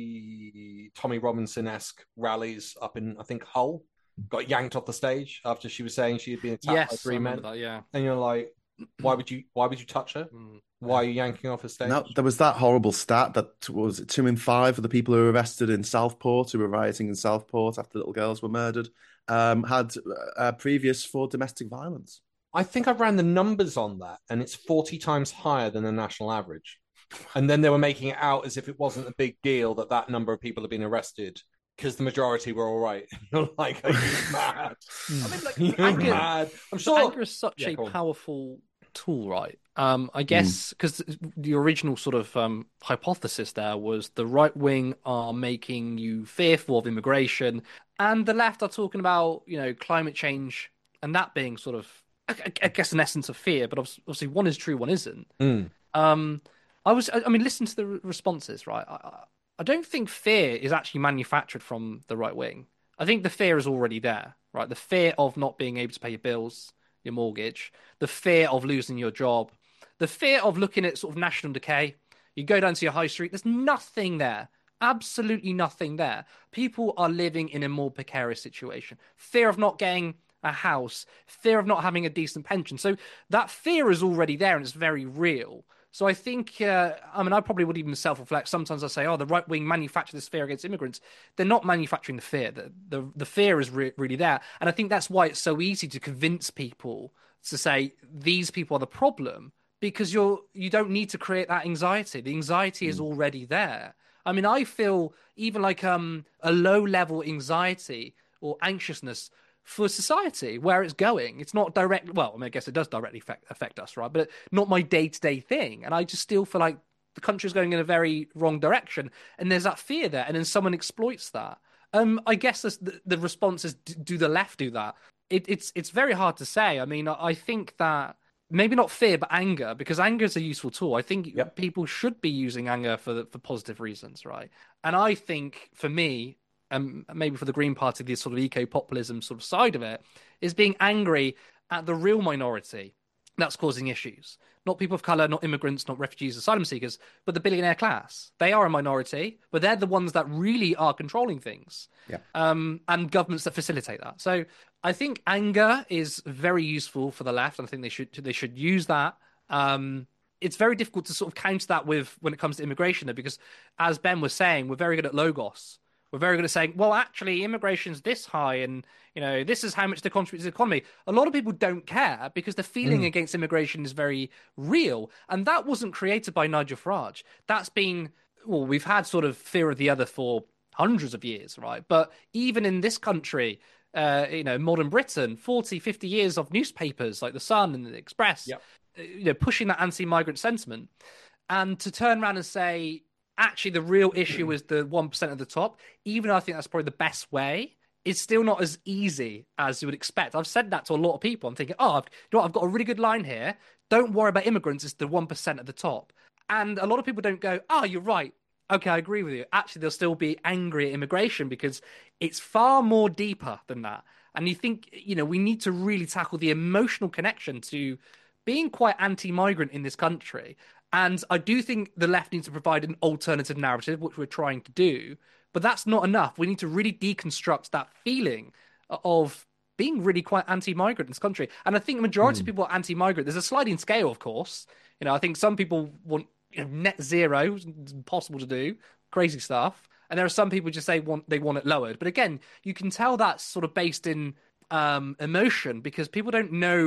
the Tommy Robinson-esque rallies up in, I think, Hull, got yanked off the stage after she was saying she had been attacked by Yes, I three remember men. that, yeah. And you're like, why would you? Why would you touch her? Mm. Why are you yanking off the stage? Now, there was that horrible stat that was it two in five of the people who were arrested in Southport, who were rioting in Southport after little girls were murdered, um, had uh, previous for domestic violence. I think I ran the numbers on that, and it's forty times higher than the national average. And then they were making it out as if it wasn't a big deal that that number of people had been arrested because the majority were all right. You're like, are you mad? I mean, like, You're anger, mad. I'm sure anger is such Yeah, a go on. powerful tool, right? Um, I guess because the original sort of um, hypothesis there was the right wing are making you fearful of immigration, and the left are talking about, you know, climate change and that being sort of, I, I guess, an essence of fear. But obviously, one is true, one isn't. Mm. Um, I was, I mean, listen to the re- responses, right? I, I don't think fear is actually manufactured from the right wing. I think the fear is already there, right? The fear of not being able to pay your bills, your mortgage, the fear of losing your job, the fear of looking at sort of national decay. You go down to your high street, there's nothing there. Absolutely nothing there. People are living in a more precarious situation. Fear of not getting a house, fear of not having a decent pension. So that fear is already there and it's very real. So I think, uh, I mean, I probably would even self-reflect. Sometimes I say, oh, the right wing manufacture this fear against immigrants. They're not manufacturing the fear. The, the, the fear is re- really there. And I think that's why it's so easy to convince people to say these people are the problem, because you're, you don't need to create that anxiety. The anxiety is already there. I mean, I feel even like um, a low-level anxiety or anxiousness for society, where it's going. It's not direct. Well, I mean, I guess it does directly affect, affect us, right? But not my day-to-day thing. And I just still feel like the country's going in a very wrong direction. And there's that fear there. And then someone exploits that. Um, I guess the, the response is, do the left do that? It, it's it's very hard to say. I mean, I, I think that maybe not fear, but anger, because anger is a useful tool. I think Yep. people should be using anger for for positive reasons, right? And I think, for me, and maybe for the Green Party, the sort of eco-populism sort of side of it, is being angry at the real minority that's causing issues. Not people of colour, not immigrants, not refugees, asylum seekers, but the billionaire class. They are a minority, but they're the ones that really are controlling things. Yeah. Um, and governments that facilitate that. So I think anger is very useful for the left, and I think they should they should use that. Um, it's very difficult to sort of counter that with when it comes to immigration, though, because as Ben was saying, we're very good at logos. We're very good at saying, well, actually, immigration's this high, and you know, this is how much they contribute to the economy. A lot of people don't care because the feeling Mm. against immigration is very real, and that wasn't created by Nigel Farage. That's been, well, we've had sort of fear of the other for hundreds of years, right? But even in this country, uh, you know, modern Britain, forty, fifty years of newspapers like The Sun and The Express, Yep. uh, you know, pushing that anti-migrant sentiment, and to turn around and say, actually, the real issue is the one percent at the top, even though I think that's probably the best way, it's still not as easy as you would expect. I've said that to a lot of people. I'm thinking, oh, I've, you know what, I've got a really good line here. Don't worry about immigrants. It's the one percent at the top. And a lot of people don't go, oh, you're right. Okay, I agree with you. Actually, they'll still be angry at immigration because it's far more deeper than that. And you think, you know, we need to really tackle the emotional connection to being quite anti-migrant in this country. And I do think the left needs to provide an alternative narrative, which we're trying to do. But that's not enough. We need to really deconstruct that feeling of being really quite anti-migrant in this country. And I think the majority Mm. of people are anti-migrant. There's a sliding scale, of course. You know, I think some people want, you know, net zero, it's impossible to do, crazy stuff. And there are some people just say want they want it lowered. But again, you can tell that's sort of based in um, emotion because people don't know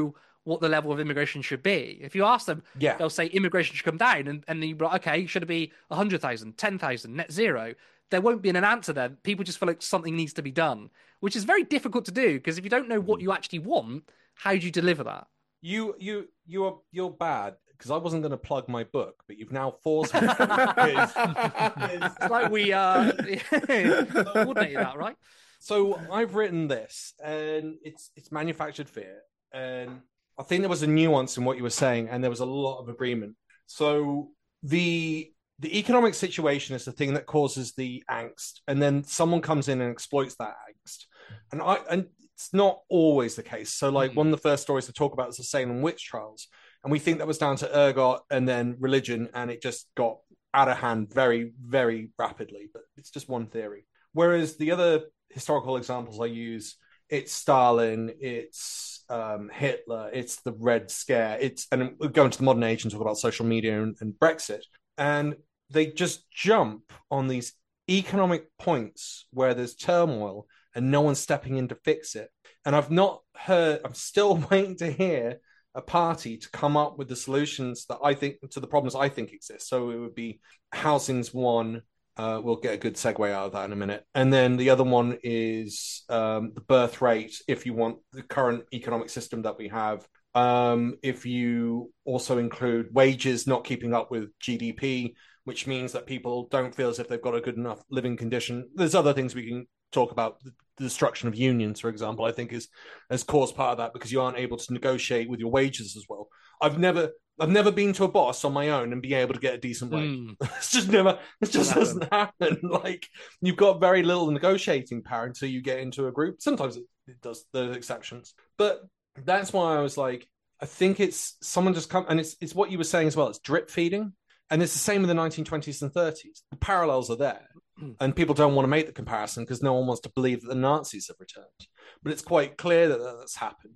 what the level of immigration should be. If you ask them, Yeah. they'll say immigration should come down, and, and you're like, okay, should it be one hundred thousand, ten thousand, net zero? There won't be an answer there. People just feel like something needs to be done, which is very difficult to do, because if you don't know what you actually want, how do you deliver that? You you you are you're bad, because I wasn't going to plug my book, but you've now forced me. It's It's like we uh coordinated that, right? So I've written this, and it's it's manufactured fear, and I think there was a nuance in what you were saying, and there was a lot of agreement. So the the economic situation is the thing that causes the angst, and then someone comes in and exploits that angst, and I and it's not always the case. So, like, mm. one of the first stories to talk about is the Salem witch trials, and we think that was down to ergot and then religion, and it just got out of hand very, very rapidly. But it's just one theory. Whereas the other historical examples I use, it's Stalin, it's um, Hitler, it's the Red Scare, it's and we go into the modern age and talk about social media and, and Brexit, and they just jump on these economic points where there's turmoil and no one's stepping in to fix it. And I've not heard, I'm still waiting to hear a party to come up with the solutions that I think to the problems I think exist. So it would be housing's one. Uh, we'll get a good segue out of that in a minute. And then the other one is um, the birth rate, if you want the current economic system that we have. Um, if you also include wages not keeping up with G D P, which means that people don't feel as if they've got a good enough living condition. There's other things we can talk about. The destruction of unions, for example, I think is has caused part of that, because you aren't able to negotiate with your wages as well. I've never I've never been to a boss on my own and be able to get a decent wage. Mm. It's just never it just doesn't happen. Like, you've got very little negotiating power until you get into a group. Sometimes it, it does, there's exceptions. But that's why I was like, I think it's someone just come, and it's it's what you were saying as well, it's drip feeding. And it's the same in the nineteen twenties and thirties. The parallels are there. And people don't want to make the comparison because no one wants to believe that the Nazis have returned. But it's quite clear that that's happened.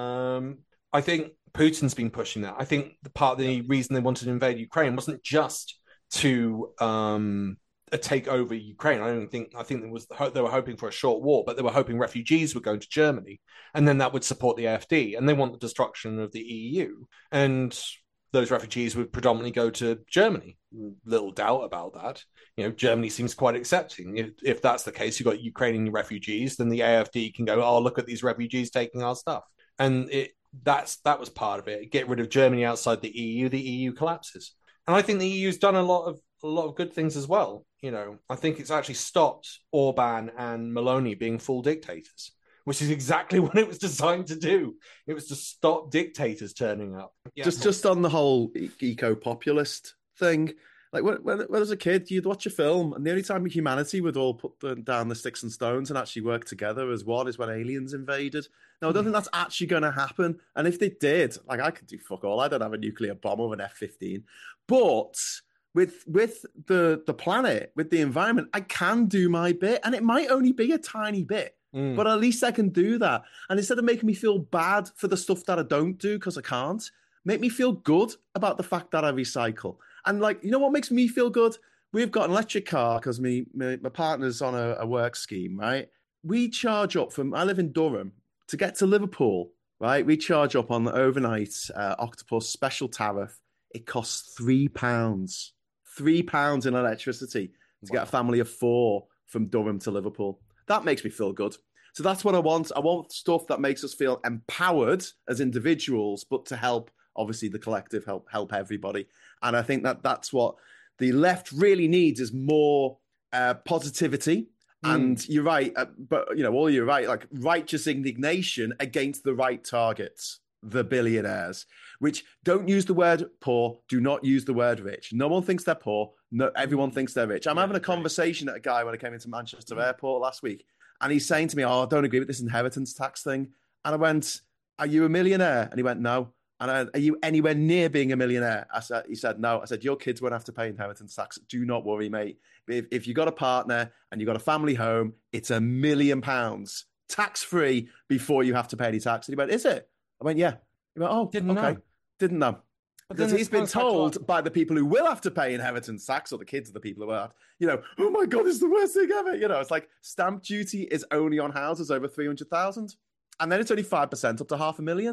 Um, I think Putin's been pushing that. I think the part of the reason they wanted to invade Ukraine wasn't just to um, take over Ukraine. I don't think. I think it was they were hoping for a short war, but they were hoping refugees would go to Germany, and then that would support the A F D. And they want the destruction of the E U. And those refugees would predominantly go to Germany. Little doubt about that. You know, Germany seems quite accepting. If, if that's the case, you've got Ukrainian refugees, then the A F D can go, oh, look at these refugees taking our stuff. And it that's that was part of it. Get rid of Germany outside the E U, the E U collapses. And I think the E U's done a lot of a lot of good things as well. You know, I think it's actually stopped Orban and Meloni being full dictators, which is exactly what it was designed to do. It was to stop dictators turning up. Yeah, just just on the whole eco-populist thing, like when, when, when as a kid, you'd watch a film, and the only time humanity would all put the, down the sticks and stones and actually work together as one is when aliens invaded. Now, I don't think that's actually going to happen. And if they did, like, I could do fuck all. I don't have a nuclear bomb or an F fifteen. But with with the the planet, with the environment, I can do my bit, and it might only be a tiny bit. Mm. But at least I can do that. And instead of making me feel bad for the stuff that I don't do because I can't, make me feel good about the fact that I recycle. And, like, you know what makes me feel good? We've got an electric car because me, me, my partner's on a, a work scheme, right? We charge up from, I live in Durham, to get to Liverpool, right? We charge up on the overnight uh, Octopus special tariff. It costs three pounds. Three pounds in electricity to wow. get a family of four from Durham to Liverpool. That makes me feel good. So that's what I want. I want stuff that makes us feel empowered as individuals, but to help, obviously, the collective, help help everybody. And I think that that's what the left really needs is more uh, positivity. Mm. And you're right, uh, but, you know, all you're right, like righteous indignation against the right targets, the billionaires, which don't use the word poor, do not use the word rich. No one thinks they're poor. No, everyone thinks they're rich. I'm yeah, having a conversation with a guy when I came into Manchester mm. Airport last week, and he's saying to me, oh, I don't agree with this inheritance tax thing. And I went, are you a millionaire? And he went, no. And I, are you anywhere near being a millionaire? I said, he said, no. I said, your kids won't have to pay inheritance tax. Do not worry, mate. If, if you got a partner and you got a family home, it's a million pounds tax-free before you have to pay any tax. And he went, is it? I went, yeah. He went, oh, didn't okay. know. Didn't know. Because he's been told by the people who will have to pay inheritance tax, or the kids of the people who are, you know, oh my God, it's the worst thing ever. You know, it's like stamp duty is only on houses over three hundred thousand. And then it's only five percent up to half a million.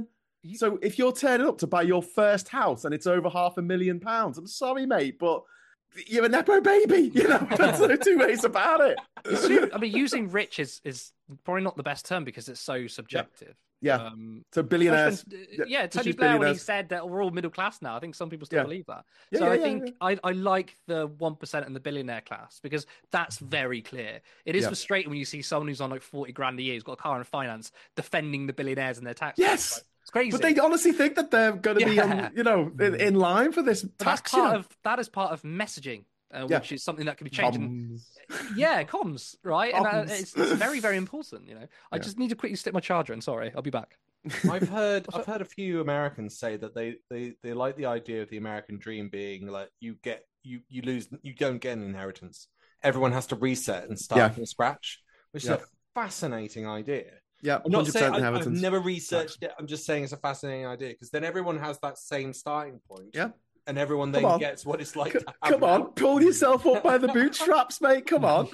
So if you're turning up to buy your first house and it's over half a million pounds, I'm sorry, mate, but you're a nepo baby. You know, that's no two ways about it. It's true. I mean, using rich is is probably not the best term because it's so subjective. Yeah. Um, so billionaires. When, yeah, Tony Blair, when he said that we're all middle class now, I think some people still yeah. believe that. Yeah, so yeah, I yeah, think yeah. I, I like the one percent and the billionaire class because that's very clear. It is Yeah. frustrating when you see someone who's on like forty grand a year, who's got a car and finance, defending the billionaires and their tax. Yes. Like, it's crazy. But they honestly think that they're going to be, Yeah. on, you know, in, in line for this But tax. that's part you know. of that is part of messaging, uh, Yeah. which is something that can be changed. And, Comms. yeah, comms, right? And uh, Comms. it's, it's very, very important. You know, I Yeah. just need to quickly stick my charger in. Sorry, I'll be back. I've heard I've heard a few Americans say that they, they, they like the idea of the American dream being like you get you you lose you don't get an inheritance. Everyone has to reset and start Yeah. from scratch, which Yeah. is a fascinating idea. Yeah, I'm not one hundred saying percent I, I've inheritance. never researched it. I'm just saying it's a fascinating idea because then everyone has that same starting point. Yeah. And everyone Come then on. gets what it's like C- to have Come on, now. pull yourself up by the bootstraps, mate. Come on.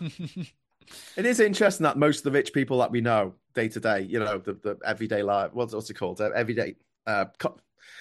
It is interesting that most of the rich people that we know day to day, you know, the, the everyday life, what's, what's it called? Uh, everyday, uh, co-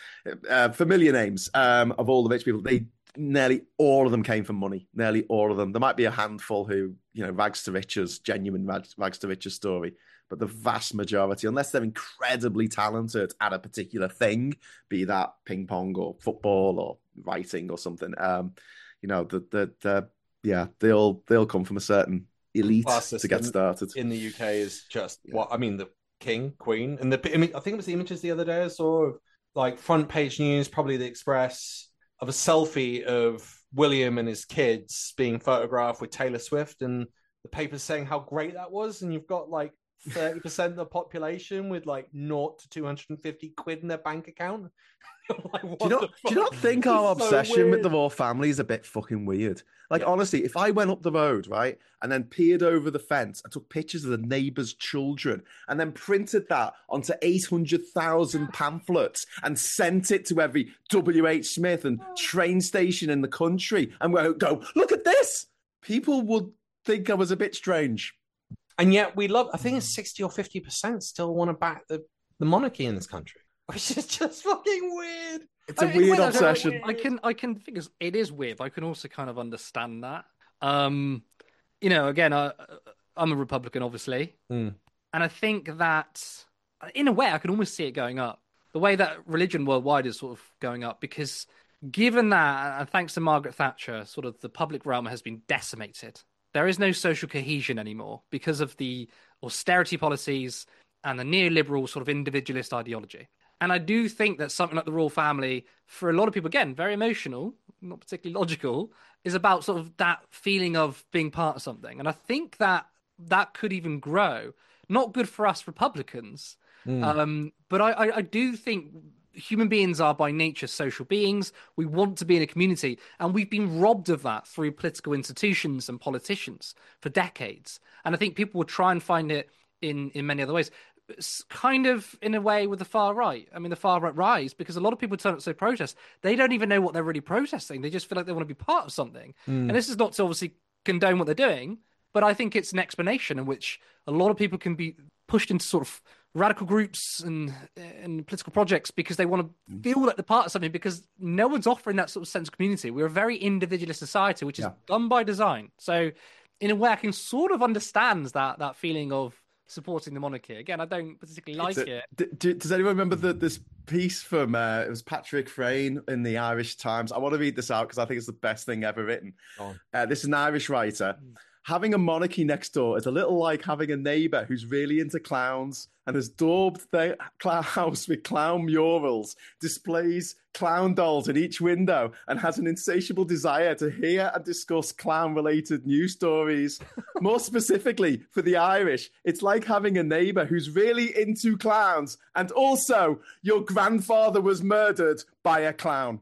uh, familiar names um, of all the rich people, they nearly all of them came from money. Nearly all of them. There might be a handful who, you know, rags to riches, genuine rags, rags to riches story. But the vast majority, unless they're incredibly talented at a particular thing, be that ping pong or football or writing or something, um, you know, the, the, the, yeah, they'll they'll come from a certain elite Class to get system started. in the U K is just what I mean. The king, queen, and the I mean, I think it was the images the other day I saw of like front page news, probably the Express, of a selfie of William and his kids being photographed with Taylor Swift, and the paper's saying how great that was, and you've got like thirty percent of the population with like naught to two hundred fifty quid in their bank account. Like, Do you, not, do you not think our This is so obsession with weird. the royal family is a bit fucking weird? Like, Yeah. honestly, if I went up the road, right, and then peered over the fence and took pictures of the neighbours' children and then printed that onto eight hundred thousand pamphlets and sent it to every W H Smith and train station in the country and we go, look at this! People would think I was a bit strange. And yet we love, I think it's sixty or fifty percent still want to back the, the monarchy in this country, which is just fucking weird. It's a I- in weird way, I don't- obsession. I can, I can think it's- it is weird. But I can also kind of understand that. Um, you know, again, I, I'm a Republican, obviously, Mm. and I think that, in a way, I can almost see it going up. The way that religion worldwide is sort of going up, because given that, and thanks to Margaret Thatcher, sort of the public realm has been decimated. There is no social cohesion anymore because of the austerity policies and the neoliberal sort of individualist ideology. And I do think that something like the royal family, for a lot of people, again, very emotional, not particularly logical, is about sort of that feeling of being part of something. And I think that that could even grow. Not good for us Republicans, Mm. um, but I, I, I do think human beings are by nature social beings. We want to be in a community, and we've been robbed of that through political institutions and politicians for decades. And I think people will try and find it in, in many other ways. It's kind of in a way with the far right. I mean, the far right rise because a lot of people turn up to protest. They don't even know what they're really protesting. They just feel like they want to be part of something. Mm. And this is not to obviously condone what they're doing, but I think it's an explanation in which a lot of people can be pushed into sort of radical groups and and political projects because they want to feel like they're part of something, because no one's offering that sort of sense of community. We're a very individualist society, which is Yeah. done by design. So in a way, I can sort of understand that that feeling of supporting the monarchy. Again, I don't particularly like So, it. d- d- does anyone remember the, this piece from uh, it was Patrick Frayne in the Irish Times? I want to read this out because I think it's the best thing ever written. Uh, this is an Irish writer. Having a monarchy next door is a little like having a neighbour who's really into clowns and has daubed their cl- house with clown murals, displays clown dolls in each window, and has an insatiable desire to hear and discuss clown-related news stories. More specifically, for the Irish, it's like having a neighbour who's really into clowns, and also your grandfather was murdered by a clown.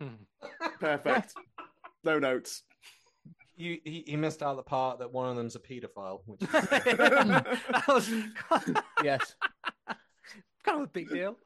Perfect. No notes. You, he, he missed out the part that one of them's a paedophile. Which is... That was Yes. kind of a big deal.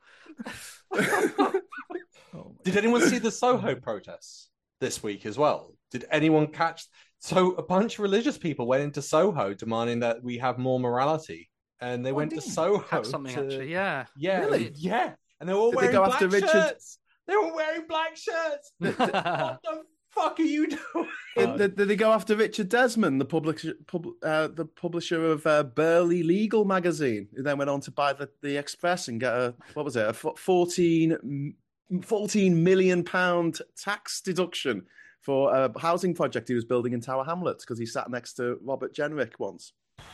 Did anyone see the Soho protests this week as well? Did anyone catch? So a bunch of religious people went into Soho demanding that we have more morality, and they Oh, I went to didn't Soho. catch something to- actually, yeah. Yeah, Really? yeah. and they were all Did wearing they go black after Richard? shirts. They were wearing black shirts. What the fuck are you doing? Did, did, did they go after Richard Desmond, the publisher, pub, uh, the publisher of uh, Burley Legal magazine, who then went on to buy the, the Express and get a what was it, a fourteen, fourteen million pound tax deduction for a housing project he was building in Tower Hamlets because he sat next to Robert Jenrick once.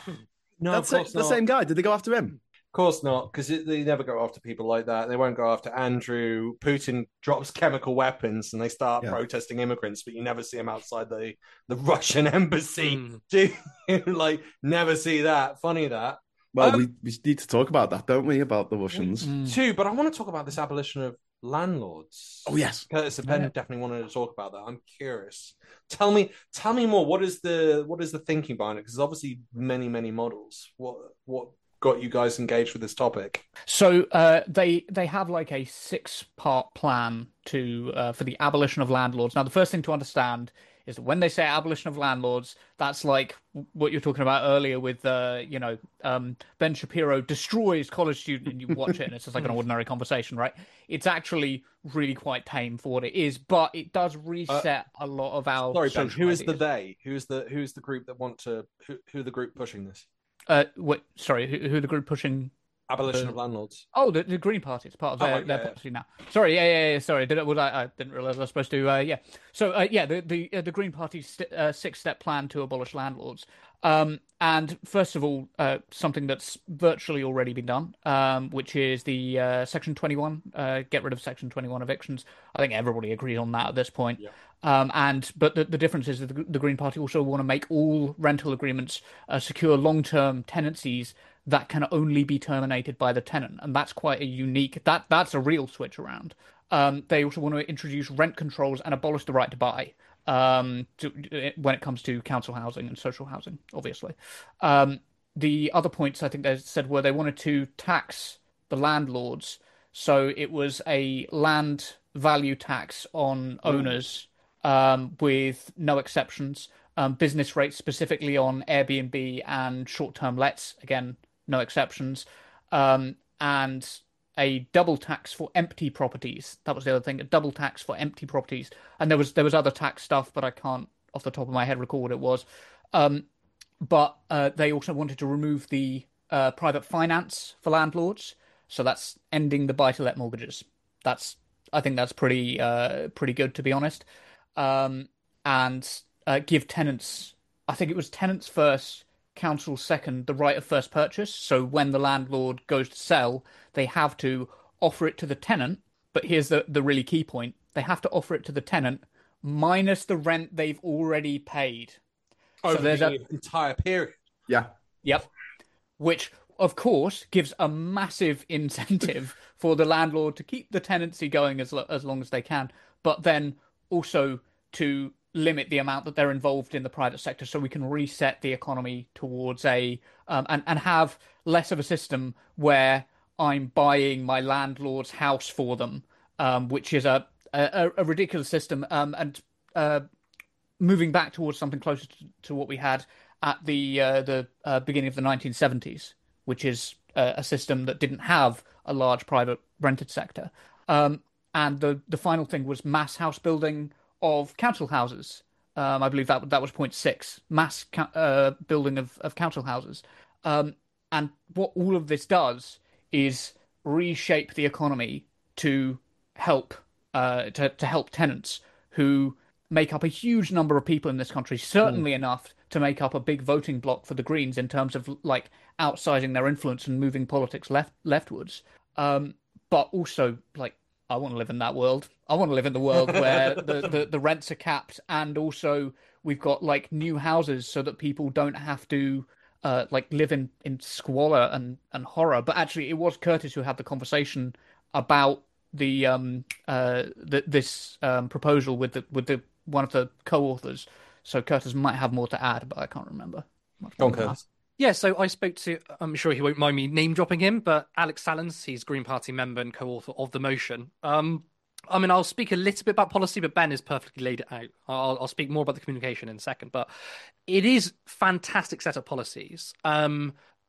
No, That's of course it, the not. same guy. Did they go after him? Of course not, because they never go after people like that. They won't go after Andrew. Putin drops chemical weapons and they start Yeah. protesting immigrants, but you never see him outside the, the Russian embassy. Do you? Like, never see that. Funny that. Well, Um, we, we need to talk about that, don't we, about the Russians? Too, but I want to talk about this abolition of landlords. Oh, yes. Curtis and Ben Yeah. definitely wanted to talk about that. I'm curious. Tell me, tell me more. What is the what is the thinking behind it? Because there's obviously many, many models. What what got you guys engaged with this topic? So uh, they they have like a six part plan to uh, for the abolition of landlords. Now, the first thing to understand is that when they say abolition of landlords, that's like what you're talking about earlier with uh, you know um, Ben Shapiro destroys college student, and you watch it and it's just like an ordinary conversation, right? It's actually really quite tame for what it is, but it does reset a lot of our. Sorry, Ben. social Who is the ideas. they? Who's the who's the group that want to? Who who are the group pushing this? Uh, what? Sorry, who, who are the group pushing? Abolition the- of landlords. Oh, the, the Green Party. It's part of Oh, their, right, their yeah, yeah. policy now. Sorry, yeah, yeah, yeah. Sorry, did it, was I, I didn't realize I was supposed to. Uh, yeah. So, uh, yeah, the the uh, the Green Party's st- uh, six-step plan to abolish landlords. Um, and first of all, uh, something that's virtually already been done, um, which is the uh, Section twenty-one. Uh, get rid of Section twenty-one evictions. I think everybody agrees on that at this point. Yeah. Um, and but the, the difference is that the, the Green Party also want to make all rental agreements uh, secure long-term tenancies that can only be terminated by the tenant, and that's quite a unique. That that's a real switch around. Um, they also want to introduce rent controls and abolish the right to buy um, to, when it comes to council housing and social housing, obviously. Um, the other points I think they said were they wanted to tax the landlords, so it was a land value tax on owners um, with no exceptions. Um, business rates specifically on Airbnb and short-term lets, again, no exceptions, um, and a double tax for empty properties. That was the other thing, a double tax for empty properties. And there was there was other tax stuff, but I can't, off the top of my head, recall what it was. Um, but uh, they also wanted to remove the uh, private finance for landlords, so that's ending the buy-to-let mortgages. That's I think that's pretty uh, pretty good, to be honest, um, and uh, give tenants. I think it was tenants first, council second, the right of first purchase. So when the landlord goes to sell, they have to offer it to the tenant. But here's the, the really key point. They have to offer it to the tenant minus the rent they've already paid. Over so there's the a entire period. Yeah. Yep. Which, of course, gives a massive incentive for the landlord to keep the tenancy going as, lo- as long as they can, but then also to limit the amount that they're involved in the private sector, so we can reset the economy towards a um, and and have less of a system where I'm buying my landlord's house for them, um, which is a a, a ridiculous system. Um, and uh, moving back towards something closer to, to what we had at the uh, the uh, beginning of the nineteen seventies, which is uh, a system that didn't have a large private rented sector. Um, and the the final thing was mass house building of council houses. Um, I believe that that was point six, mass ca- uh, building of, of council houses. Um, and what all of this does is reshape the economy to help uh, to, to help tenants who make up a huge number of people in this country, certainly mm. enough to make up a big voting bloc for the Greens in terms of like outsizing their influence and moving politics left leftwards. Um, but also like, I want to live in that world. I want to live in the world where the, the, the rents are capped, and also we've got like new houses so that people don't have to uh, like live in, in squalor and, and horror. But actually, it was Curtis who had the conversation about the um uh the, this um proposal with the with the one of the co-authors. So Curtis might have more to add, but I can't remember. Go on, Curtis. Yeah, so I spoke to, I'm sure he won't mind me name dropping him, but Alex Salins, he's Green Party member and co-author of the motion. Um, I mean, I'll speak a little bit about policy, but Ben has perfectly laid it out. I'll, I'll speak more about the communication in a second, but it is fantastic set of policies. Um,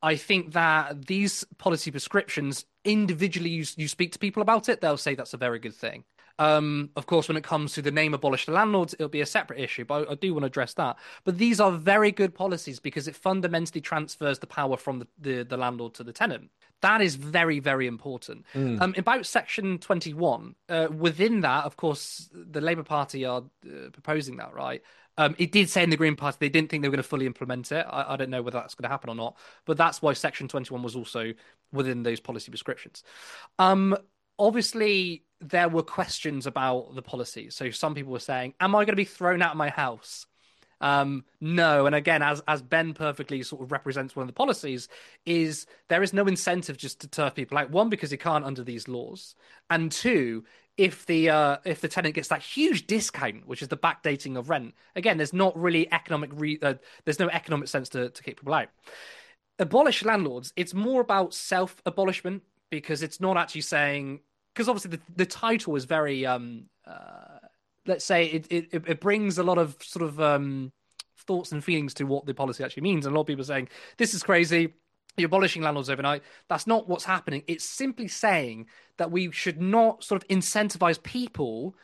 I think that these policy prescriptions, individually, you, you speak to people about it, they'll say that's a very good thing. Um, of course, when it comes to the name abolish the landlords, it'll be a separate issue, but I, I do want to address that. But these are very good policies because it fundamentally transfers the power from the, the, the landlord to the tenant. That is very, very important. Mm. Um, about Section twenty-one, uh, within that, of course, the Labour Party are uh, proposing that, right? Um, it did say in the Green Party they didn't think they were going to fully implement it. I, I don't know whether that's going to happen or not, but that's why Section twenty-one was also within those policy prescriptions. Um, obviously, there were questions about the policy. So some people were saying, am I going to be thrown out of my house? Um, no. And again, as as Ben perfectly sort of represents one of the policies, is there is no incentive just to turf people out. One, because he can't under these laws. And two, if the uh, if the tenant gets that huge discount, which is the backdating of rent, again, there's not really economic re- uh, there's no economic sense to, to kick people out. Abolish landlords, it's more about self-abolishment because it's not actually saying, because obviously the, the title is very, um, uh, let's say it, it it brings a lot of sort of um, thoughts and feelings to what the policy actually means. And a lot of people are saying, this is crazy. You're abolishing landlords overnight. That's not what's happening. It's simply saying that we should not sort of incentivize people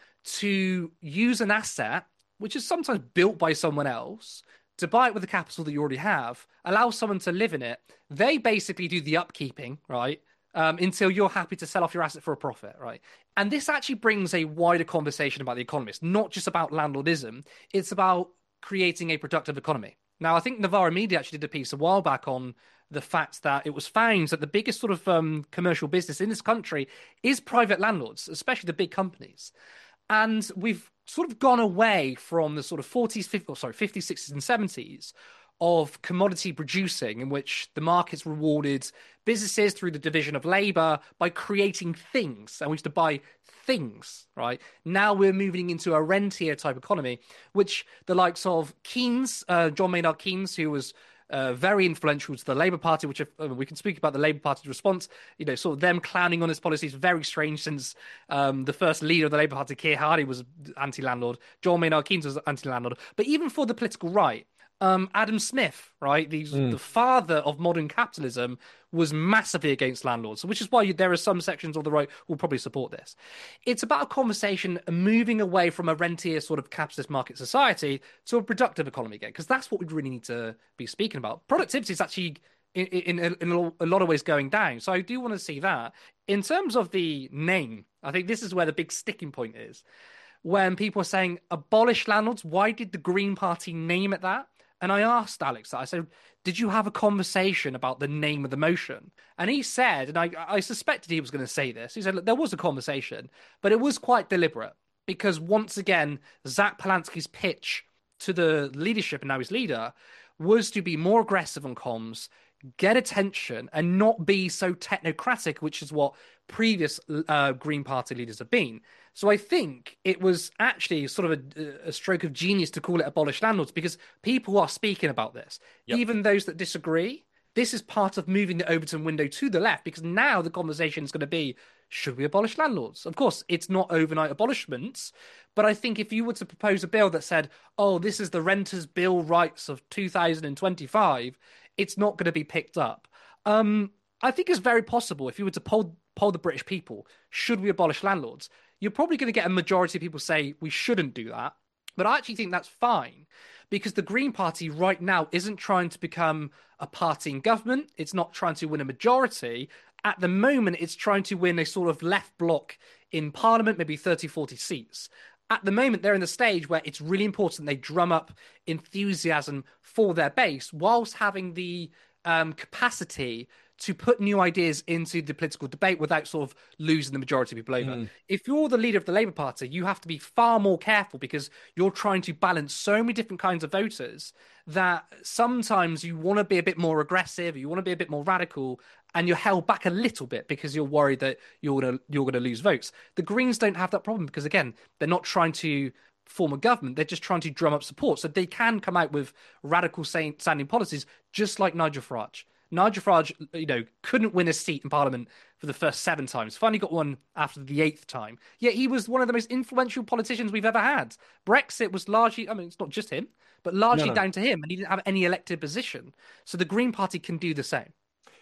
to use an asset, which is sometimes built by someone else, to buy it with the capital that you already have, allow someone to live in it. They basically do the upkeeping, right? Um, until you're happy to sell off your asset for a profit, right? And this actually brings a wider conversation about the economy. It's not just about landlordism. It's about creating a productive economy. Now, I think Navarro Media actually did a piece a while back on the fact that it was found that the biggest sort of um, commercial business in this country is private landlords, especially the big companies. And we've sort of gone away from the sort of forties, fifties, oh, sorry, fifties, sixties and seventies of commodity producing, in which the market's rewarded businesses through the division of labor by creating things. And we used to buy things, right? Now we're moving into a rentier type economy, which the likes of Keynes, uh, John Maynard Keynes, who was uh, very influential to the Labour Party, which if, uh, we can speak about the Labour Party's response, you know, sort of them clowning on his policies, very strange since um, the first leader of the Labour Party, Keir Hardie, was anti-landlord. John Maynard Keynes was anti-landlord. But even for the political right, Um, Adam Smith, right, the, mm. the father of modern capitalism, was massively against landlords, which is why you, there are some sections of the right who will probably support this. It's about a conversation moving away from a rentier sort of capitalist market society to a productive economy again, because that's what we really need to be speaking about. Productivity is actually, in, in, in a lot of ways, going down. So I do want to see that. In terms of the name, I think this is where the big sticking point is. When people are saying, abolish landlords, why did the Green Party name it that? And I asked Alex that. I said, did you have a conversation about the name of the motion? And he said, and I, I suspected he was going to say this, he said, look, there was a conversation, but it was quite deliberate. Because once again, Zach Polanski's pitch to the leadership, and now his leader, was to be more aggressive on comms, get attention, and not be so technocratic, which is what previous uh, Green Party leaders have been. So I think it was actually sort of a, a stroke of genius to call it abolish landlords, because people are speaking about this. Yep. Even those that disagree, this is part of moving the Overton window to the left, because now the conversation is going to be, should we abolish landlords? Of course, it's not overnight abolishments, but I think if you were to propose a bill that said, oh, this is the Renters' Bill rights of two thousand twenty-five, it's not going to be picked up. Um, I think it's very possible if you were to poll, poll the British people, should we abolish landlords? You're probably going to get a majority of people say we shouldn't do that. But I actually think that's fine, because the Green Party right now isn't trying to become a party in government. It's not trying to win a majority. At the moment, it's trying to win a sort of left bloc in Parliament, maybe thirty, forty seats. At the moment, they're in the stage where it's really important they drum up enthusiasm for their base whilst having the um, capacity to put new ideas into the political debate without sort of losing the majority of people over. Mm. If you're the leader of the Labour Party, you have to be far more careful, because you're trying to balance so many different kinds of voters that sometimes you want to be a bit more aggressive, you want to be a bit more radical, and you're held back a little bit because you're worried that you're going to you're going to lose votes. The Greens don't have that problem because, again, they're not trying to form a government. They're just trying to drum up support. So they can come out with radical sounding policies, just like Nigel Farage. Nigel Farage, you know, couldn't win a seat in Parliament for the first seven times. Finally got one after the eighth time. Yet he was one of the most influential politicians we've ever had. Brexit was largely, I mean, it's not just him, but largely no, no. down to him, and he didn't have any elected position. So the Green Party can do the same.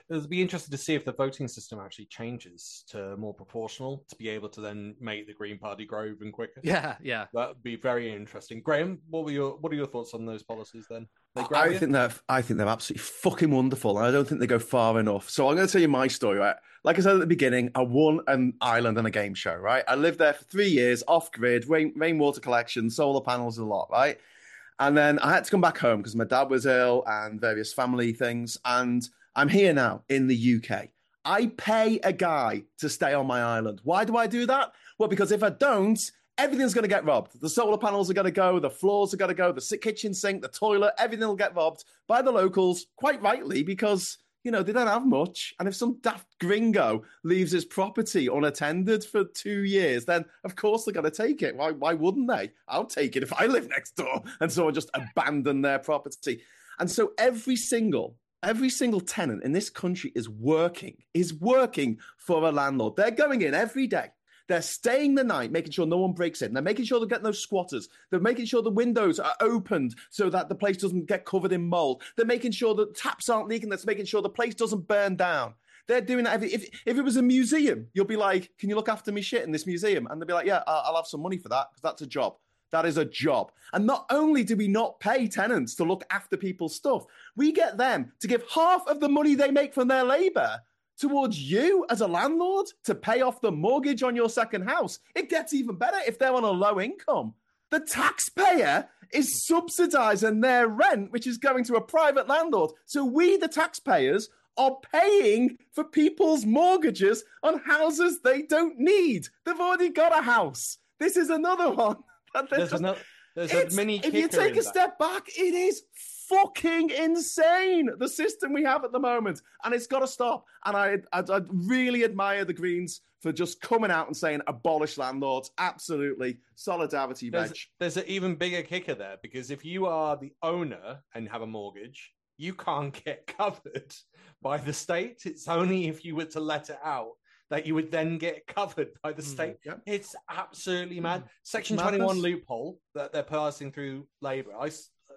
It'll be interesting to see if the voting system actually changes to more proportional to be able to then make the Green Party grow even quicker. Yeah, yeah. That would be very interesting. Graham, what were your what are your thoughts on those policies then? They grab I you? think they're I think they're absolutely fucking wonderful, and I don't think they go far enough. So I'm going to tell you my story. Right, like I said at the beginning, I won an island and a game show. Right, I lived there for three years, off grid, rain, rainwater collection, solar panels, a lot. Right, and then I had to come back home because my dad was ill and various family things, and I'm here now in the U K. I pay a guy to stay on my island. Why do I do that? Well, because if I don't, everything's going to get robbed. The solar panels are going to go, the floors are going to go, the kitchen sink, the toilet, everything will get robbed by the locals, quite rightly, because, you know, they don't have much. And if some daft gringo leaves his property unattended for two years, then of course they're going to take it. Why, why wouldn't they? I'll take it if I live next door and someone just abandoned their property. And so every single Every single tenant in this country is working, is working for a landlord. They're going in every day. They're staying the night, making sure no one breaks in. They're making sure they're getting those squatters. They're making sure the windows are opened so that the place doesn't get covered in mold. They're making sure that taps aren't leaking. That's making sure the place doesn't burn down. They're doing that. Every, if, if it was a museum, you'll be like, can you look after me shit in this museum? And they'll be like, yeah, I'll, I'll have some money for that because that's a job. That is a job. And not only do we not pay tenants to look after people's stuff, we get them to give half of the money they make from their labour towards you as a landlord to pay off the mortgage on your second house. It gets even better if they're on a low income. The taxpayer is subsidising their rent, which is going to a private landlord. So we, the taxpayers, are paying for people's mortgages on houses they don't need. They've already got a house. This is another one. There's, just, another, there's a mini If you take a step back, it is fucking insane, the system we have at the moment. And it's got to stop. And I, I, I really admire the Greens for just coming out and saying abolish landlords. Absolutely. Solidarity, there's, veg. There's an even bigger kicker there, because if you are the owner and have a mortgage, you can't get covered by the state. It's only if you were to let it out that you would then get covered by the state. Mm, yeah. It's absolutely mad. Mm. Section twenty-one loophole that they're passing through Labour. I,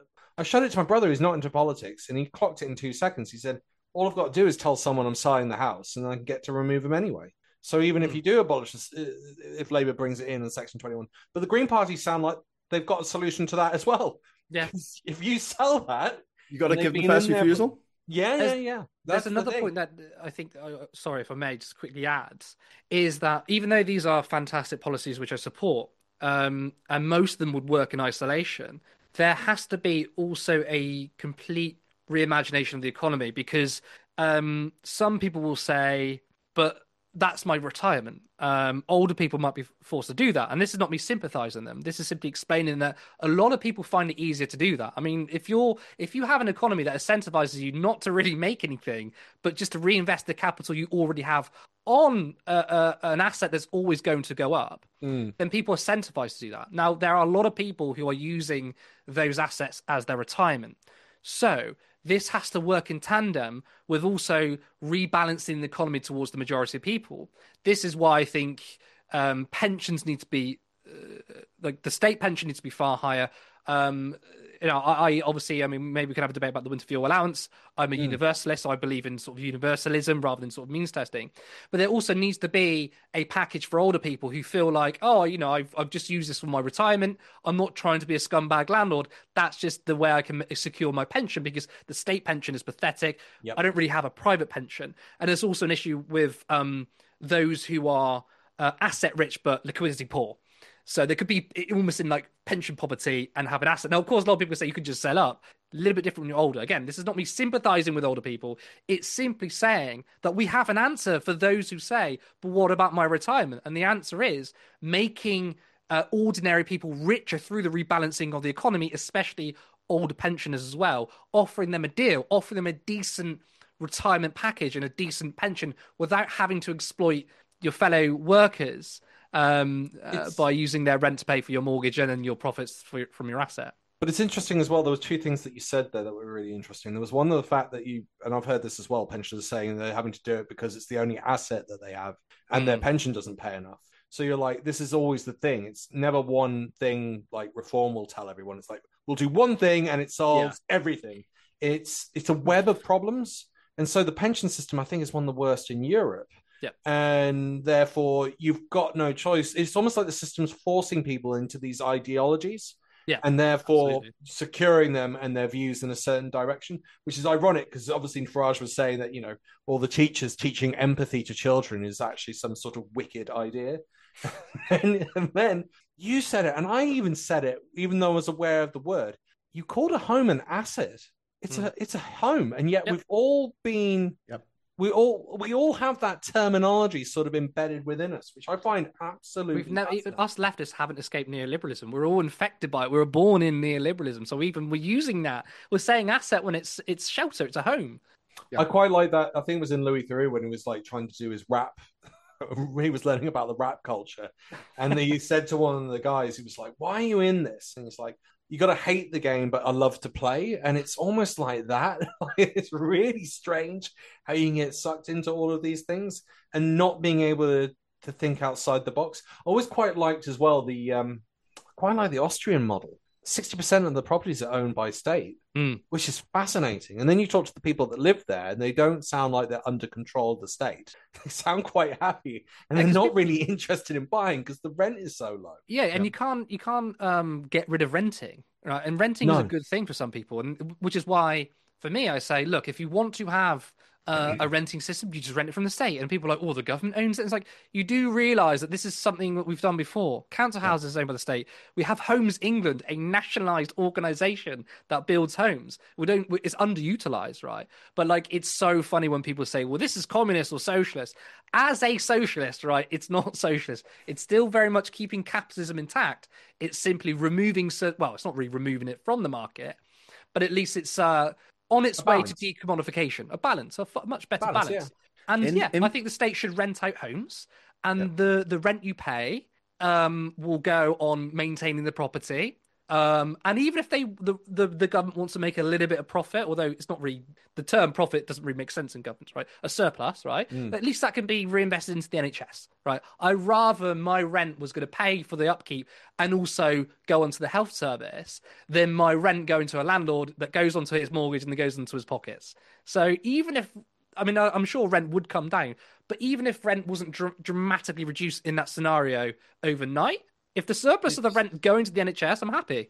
I showed it to my brother who's not into politics, and he clocked it in two seconds. He said, all I've got to do is tell someone I'm selling the house, and I can get to remove them anyway. So even mm. if you do abolish this, if Labour brings it in in Section twenty-one. But the Green Party sound like they've got a solution to that as well. Yeah. If you sell that... You got to give them first refusal? For... Yeah, there's, yeah, yeah. That's There's another the point that I think, uh, sorry if I may just quickly add, is that even though these are fantastic policies which I support, um, and most of them would work in isolation, there has to be also a complete reimagination of the economy, because um, some people will say, but that's my retirement. Um, older people might be forced to do that. And this is not me sympathizing them. This is simply explaining that a lot of people find it easier to do that. I mean, if you're if you have an economy that incentivizes you not to really make anything, but just to reinvest the capital you already have on a, a, an asset that's always going to go up, mm. then people are incentivized to do that. Now, there are a lot of people who are using those assets as their retirement. So this has to work in tandem with also rebalancing the economy towards the majority of people. This is why I think um, pensions need to be, uh, like the state pension needs to be far higher. Um, you know, I, I obviously, I mean, maybe we can have a debate about the winter fuel allowance. I'm a mm. universalist, so I believe in sort of universalism rather than sort of means testing. But there also needs to be a package for older people who feel like, oh, you know, I've I've just used this for my retirement. I'm not trying to be a scumbag landlord. That's just the way I can secure my pension, because the state pension is pathetic. Yep. I don't really have a private pension. And there's also an issue with um, those who are uh, asset rich but liquidity poor. So they could be almost in like pension poverty and have an asset. Now, of course, a lot of people say you can just sell up. A little bit different when you're older. Again, this is not me sympathizing with older people. It's simply saying that we have an answer for those who say, but what about my retirement? And the answer is making uh, ordinary people richer through the rebalancing of the economy, especially older pensioners as well, offering them a deal, offering them a decent retirement package and a decent pension without having to exploit your fellow workers um, uh, by using their rent to pay for your mortgage and then your profits for, from your asset. But it's interesting as well. There was two things that you said there that were really interesting. There was one of the fact that you, and I've heard this as well, pensioners saying they're having to do it because it's the only asset that they have and mm. their pension doesn't pay enough. So you're like, this is always the thing. It's never one thing like reform will tell everyone. It's like, we'll do one thing and it solves yeah. everything. It's it's a web of problems. And so the pension system, I think, is one of the worst in Europe. Yeah. And therefore, you've got no choice. It's almost like the system's forcing people into these ideologies. Yeah. And therefore Absolutely. securing them and their views in a certain direction, which is ironic because obviously Farage was saying that, you know, all the teachers teaching empathy to children is actually some sort of wicked idea. and, and then you said it, and I even said it, even though I was aware of the word. You called a home an asset. It's mm. a it's a home, and yet yep. we've all been yep. we all we all have that terminology sort of embedded within us, which I find absolutely. We've never, even us leftists haven't escaped neoliberalism. We're all infected by it. We were born in neoliberalism, so even we're using that. We're saying asset when it's it's shelter, it's a home. Yeah. I quite like that. I think it was in Louis Theroux when he was like trying to do his rap. He was learning about the rap culture, and he said to one of the guys, he was like, "Why are you in this?" And he's like, "You got to hate the game, but I love to play." And it's almost like that. It's really strange how you can get sucked into all of these things and not being able to, to think outside the box. I always quite liked as well the um, quite like the Austrian model. sixty percent of the properties are owned by state, mm. which is fascinating. And then you talk to the people that live there, and they don't sound like they're under control of the state. They sound quite happy, and they're not really interested in buying because the rent is so low. Yeah, and yeah. you can't you can't um, get rid of renting, right? And renting no. is a good thing for some people, and which is why, for me, I say, look, if you want to have Uh, a renting system, you just rent it from the state, and people are like, oh, the government owns it. It's like, you do realize that this is something that we've done before. Council houses yeah. owned by the state. We have Homes England, a nationalized organization that builds homes. We don't, it's underutilized, right? But like, it's so funny when people say, well, this is communist or socialist. As a socialist, right, it's not socialist. It's still very much keeping capitalism intact. It's simply removing, well, it's not really removing it from the market, but at least it's uh on its way to decommodification, a balance, a f- much better balance. balance. Yeah. And in, yeah, in... I think the state should rent out homes, and yeah. the, the rent you pay um, will go on maintaining the property. Um, and even if they the, the, the government wants to make a little bit of profit, although it's not really, the term profit doesn't really make sense in governments, right? A surplus, right? Mm. But at least that can be reinvested into the N H S, right? I'd rather my rent was going to pay for the upkeep and also go onto the health service than my rent going to a landlord that goes onto his mortgage and then goes into his pockets. So even if, I mean, I'm sure rent would come down, but even if rent wasn't dr- dramatically reduced in that scenario overnight, if the surplus it's... of the rent going to the N H S, I'm happy.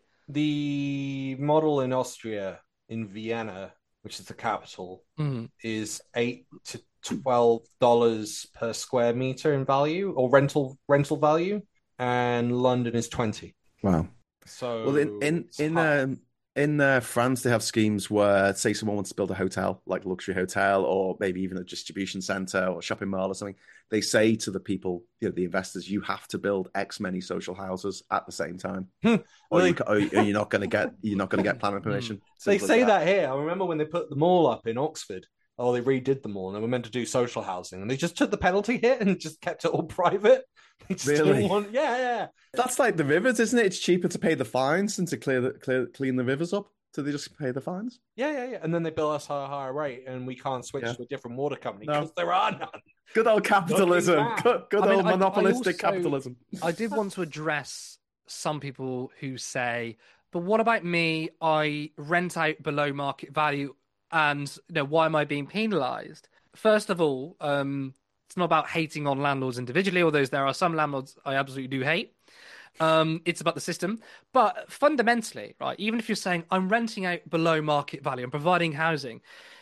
The model in Austria, in Vienna, which is the capital, mm. is eight to twelve dollars per square meter in value or rental rental value, and London is twenty. Wow. So well, in in in um, in uh, France, they have schemes where, say, someone wants to build a hotel, like a luxury hotel, or maybe even a distribution center or shopping mall or something. They say to the people, you know, the investors, you have to build X many social houses at the same time, or, well, you, or you're not going to get you're not going to get planning permission. They say that. that here. I remember when they put the mall up in Oxford. Oh, they redid the mall, and they were meant to do social housing, and they just took the penalty hit and just kept it all private. Really? Want... Yeah, yeah. That's like the rivers, isn't it? It's cheaper to pay the fines than to clear the clear clean the rivers up. So they just pay the fines? Yeah, yeah, yeah. And then they bill us a higher rate, and we can't switch yeah. to a different water company no. because there are none. Good old capitalism. Good, good I old mean, monopolistic I, I also, capitalism. I did want to address some people who say, but what about me? I rent out below market value, and you know, why am I being penalised? First of all, um, it's not about hating on landlords individually, although there are some landlords I absolutely do hate. Um, it's about the system. But fundamentally, right, even if you're saying I'm renting out below market value, I'm providing housing,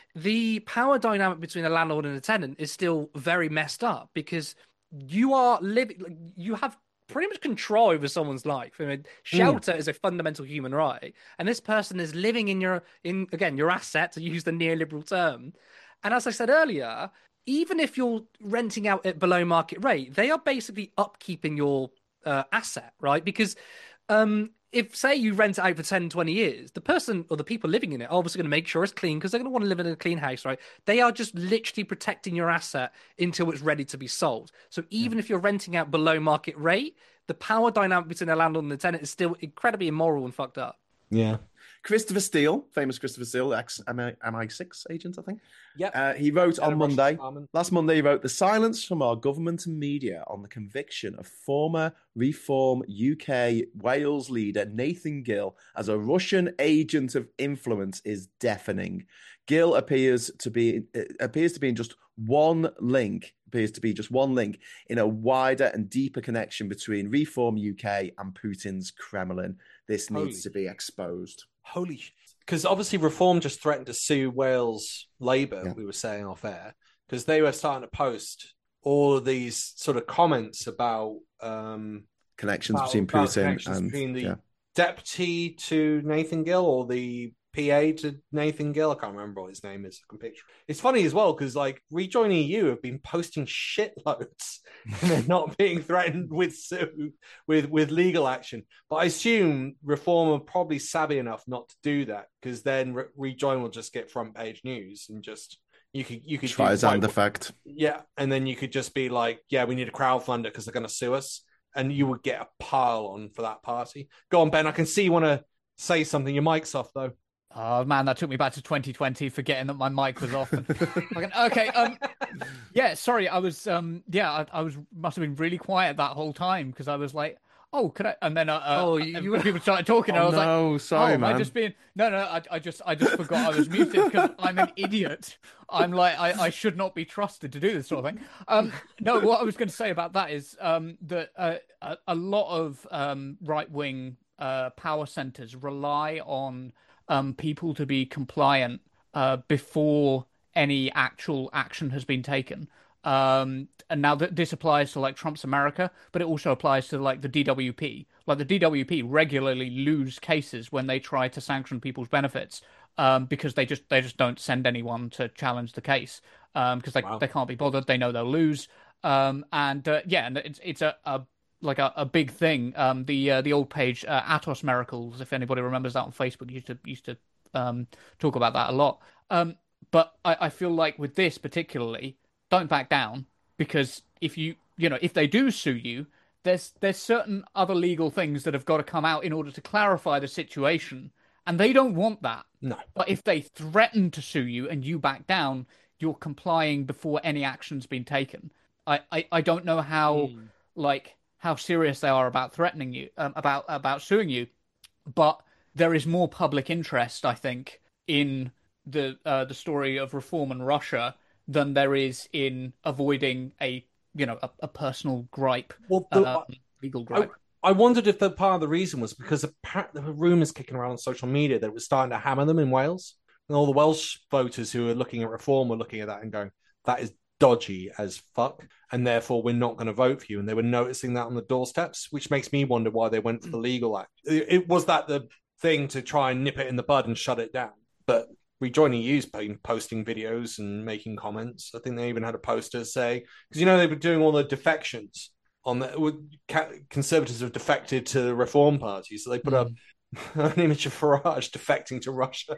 the power dynamic between a landlord and a tenant is still very messed up because you are living, you have pretty much control over someone's life. I mean, shelter mm. is a fundamental human right, and this person is living in your, in again, your asset, to use the neoliberal term. And as I said earlier, even if you're renting out at below market rate, they are basically upkeeping your uh, asset, right? Because um, if, say, you rent it out for ten, twenty years, the person or the people living in it are obviously going to make sure it's clean because they're going to want to live in a clean house, right? They are just literally protecting your asset until it's ready to be sold. So even yeah. if you're renting out below market rate, the power dynamic between the landlord and the tenant is still incredibly immoral and fucked up. Yeah. Christopher Steele, famous Christopher Steele, ex-M I six agent, I think. Yep. Uh, he wrote Head on of Russian Monday, Department. last Monday, he wrote, the silence from our government and media on the conviction of former Reform U K Wales leader Nathan Gill as a Russian agent of influence is deafening. Gill appears to be appears to be in just one link, appears to be just one link in a wider and deeper connection between Reform U K and Putin's Kremlin. This Holy needs to be exposed. Holy shit. Because obviously Reform just threatened to sue Wales Labour, Yeah. we were saying off air, because they were starting to post all of these sort of comments about um, Connections about, between about Putin connections and between the yeah. deputy to Nathan Gill or the P A to Nathan Gill. I can't remember what his name is. I can picture. It's funny as well because like Rejoin E U have been posting shitloads and they're not being threatened with sue with with legal action. But I assume Reform are probably savvy enough not to do that because then Re- Rejoin will just get front page news and just you could you could do Streisand quite- effect. yeah, and then you could just be like, yeah, we need a crowdfunder because they're going to sue us, and you would get a pile on for that party. Go on, Ben. I can see you want to say something. Your mic's off though. Oh man, that took me back to twenty twenty, forgetting that my mic was off. And, okay, um, yeah, sorry, I was, um, yeah, I, I was must have been really quiet that whole time because I was like, oh, could I? And then, uh, Oh, uh, you- when people started talking, and I Oh, was no, like, sorry, oh, am I man. just being? No, no, I, I just, I just forgot I was muted because I'm an idiot. I'm like, I, I should not be trusted to do this sort of thing. Um, no, what I was going to say about that is um, that uh, a, a lot of um, right-wing uh, power centers rely on um, people to be compliant uh, before any actual action has been taken. Um, and now that this applies to like Trump's America, but it also applies to like the D W P. Like the D W P regularly lose cases when they try to sanction people's benefits um, because they just they just don't send anyone to challenge the case um, because they Wow. they can't be bothered. They know they'll lose. Um, and uh, yeah, and it's it's a, a like a, a big thing. Um, the uh, the old page uh, Atos Miracles, if anybody remembers that on Facebook, used to used to um, talk about that a lot. Um, but I, I feel like with this particularly, don't back down because if you you know if they do sue you, there's there's certain other legal things that have got to come out in order to clarify the situation, and they don't want that. No. But if they threaten to sue you and you back down, you're complying before any action's been taken. I, I, I don't know how Hmm. like how serious they are about threatening you um, about about suing you, but there is more public interest, I think, in the uh, the story of Reform and Russia than there is in avoiding a you know a, a personal gripe, Well, the, um, legal gripe. I, I wondered if the part of the reason was because apparently there were rumours kicking around on social media that it was starting to hammer them in Wales, and all the Welsh voters who were looking at Reform were looking at that and going, "That is dodgy as fuck, and therefore we're not going to vote for you." And they were noticing that on the doorsteps, which makes me wonder why they went for the legal act. It, it was that the thing to try and nip it in the bud and shut it down, but. Rejoin E U's been posting videos and making comments. I think they even had a poster say, because you know they were doing all the defections on the Conservatives have defected to the Reform Party, so they put Mm. up an image of Farage defecting to Russia.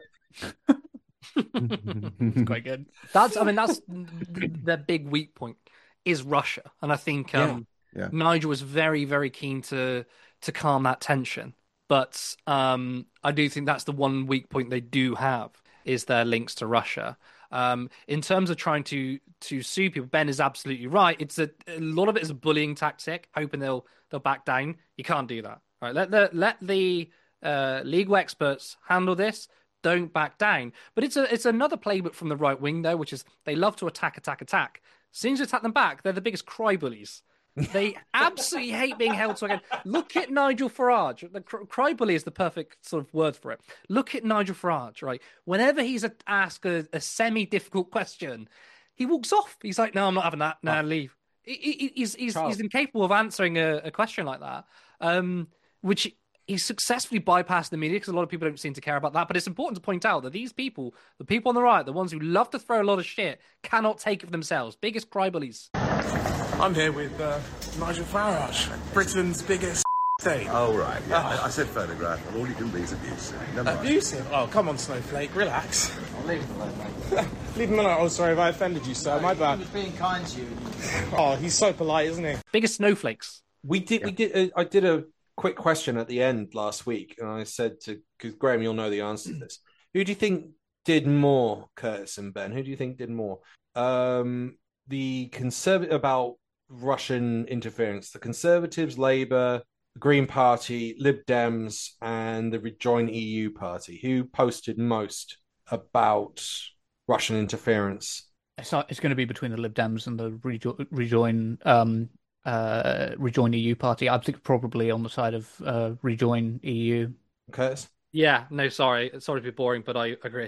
It's quite good. That's, I mean, that's their big weak point is Russia, and I think um, Yeah. Yeah. Nigel was very, very keen to to calm that tension. But um, I do think that's the one weak point they do have is their links to Russia. Um, in terms of trying to to sue people, Ben is absolutely right. It's a, a lot of it is a bullying tactic, hoping they'll they'll back down. You can't do that. All right, let the let the uh, legal experts handle this. Don't back down. But it's a it's another playbook from the right wing though, which is they love to attack, attack, attack. As soon as you attack them back, they're the biggest cry bullies. They absolutely hate being held to account. Look at Nigel Farage. The cr- cry bully is the perfect sort of word for it. Look at Nigel Farage, right? Whenever he's a- asked a, a semi-difficult question, he walks off. He's like, "No, I'm not having that. No, Oh. leave." He, he, he's he's, Charles. he's incapable of answering a, a question like that, um, which he's successfully bypassed the media because a lot of people don't seem to care about that. But it's important to point out that these people, the people on the right, the ones who love to throw a lot of shit, cannot take it for themselves. Biggest cry bullies. I'm here with uh, Nigel Farage, Britain's biggest state. Oh, right. Yeah, I, I said photograph, and all you can be is abusive. Never mind. Abusive? Oh, come on, Snowflake, relax. I'll leave him alone, mate. Leave him alone. Oh, sorry if I offended you, sir. My bad. He was being kind to you. Oh, he's so polite, isn't he? Biggest snowflakes. We did. We did. Uh, I did a quick question at the end last week, and I said to because Graham, you'll know the answer to this. Who do you think did more, Curtis and Ben? Who do you think did more? Um, the conservative about Russian interference, the Conservatives, Labour, the Green Party, Lib Dems, and the Rejoin E U Party. Who posted most about Russian interference? It's, not, it's going to be between the Lib Dems and the Rejo- Rejoin um, uh, Rejoin E U Party. I think probably on the side of uh, Rejoin E U. Curtis? Yeah, no, sorry. Sorry to be boring, but I agree.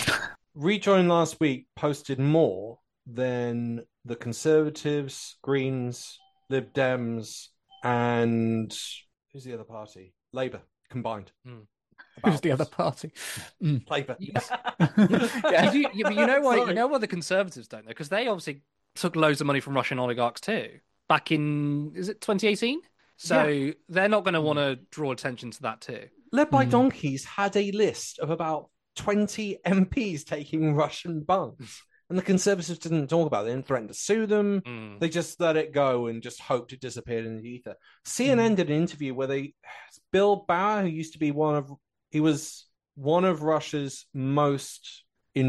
Rejoin last week posted more than the Conservatives, Greens, Lib Dems, and who's the other party? Labour combined. Mm. Who's the other party? Mm. Labour. Yes. yeah. you, you, you know why? You know why the Conservatives don't, though? Because they obviously took loads of money from Russian oligarchs too. Back in is it twenty eighteen? So yeah. They're not going to want to draw attention to that too. Led by mm. Donkeys had a list of about twenty M Ps taking Russian bunks. And the Conservatives didn't talk about it. They didn't threaten to sue them. Mm. They just let it go and just hoped it disappeared in the ether. C N N mm. did an interview where they... Bill Bauer, who used to be one of... He was one of Russia's most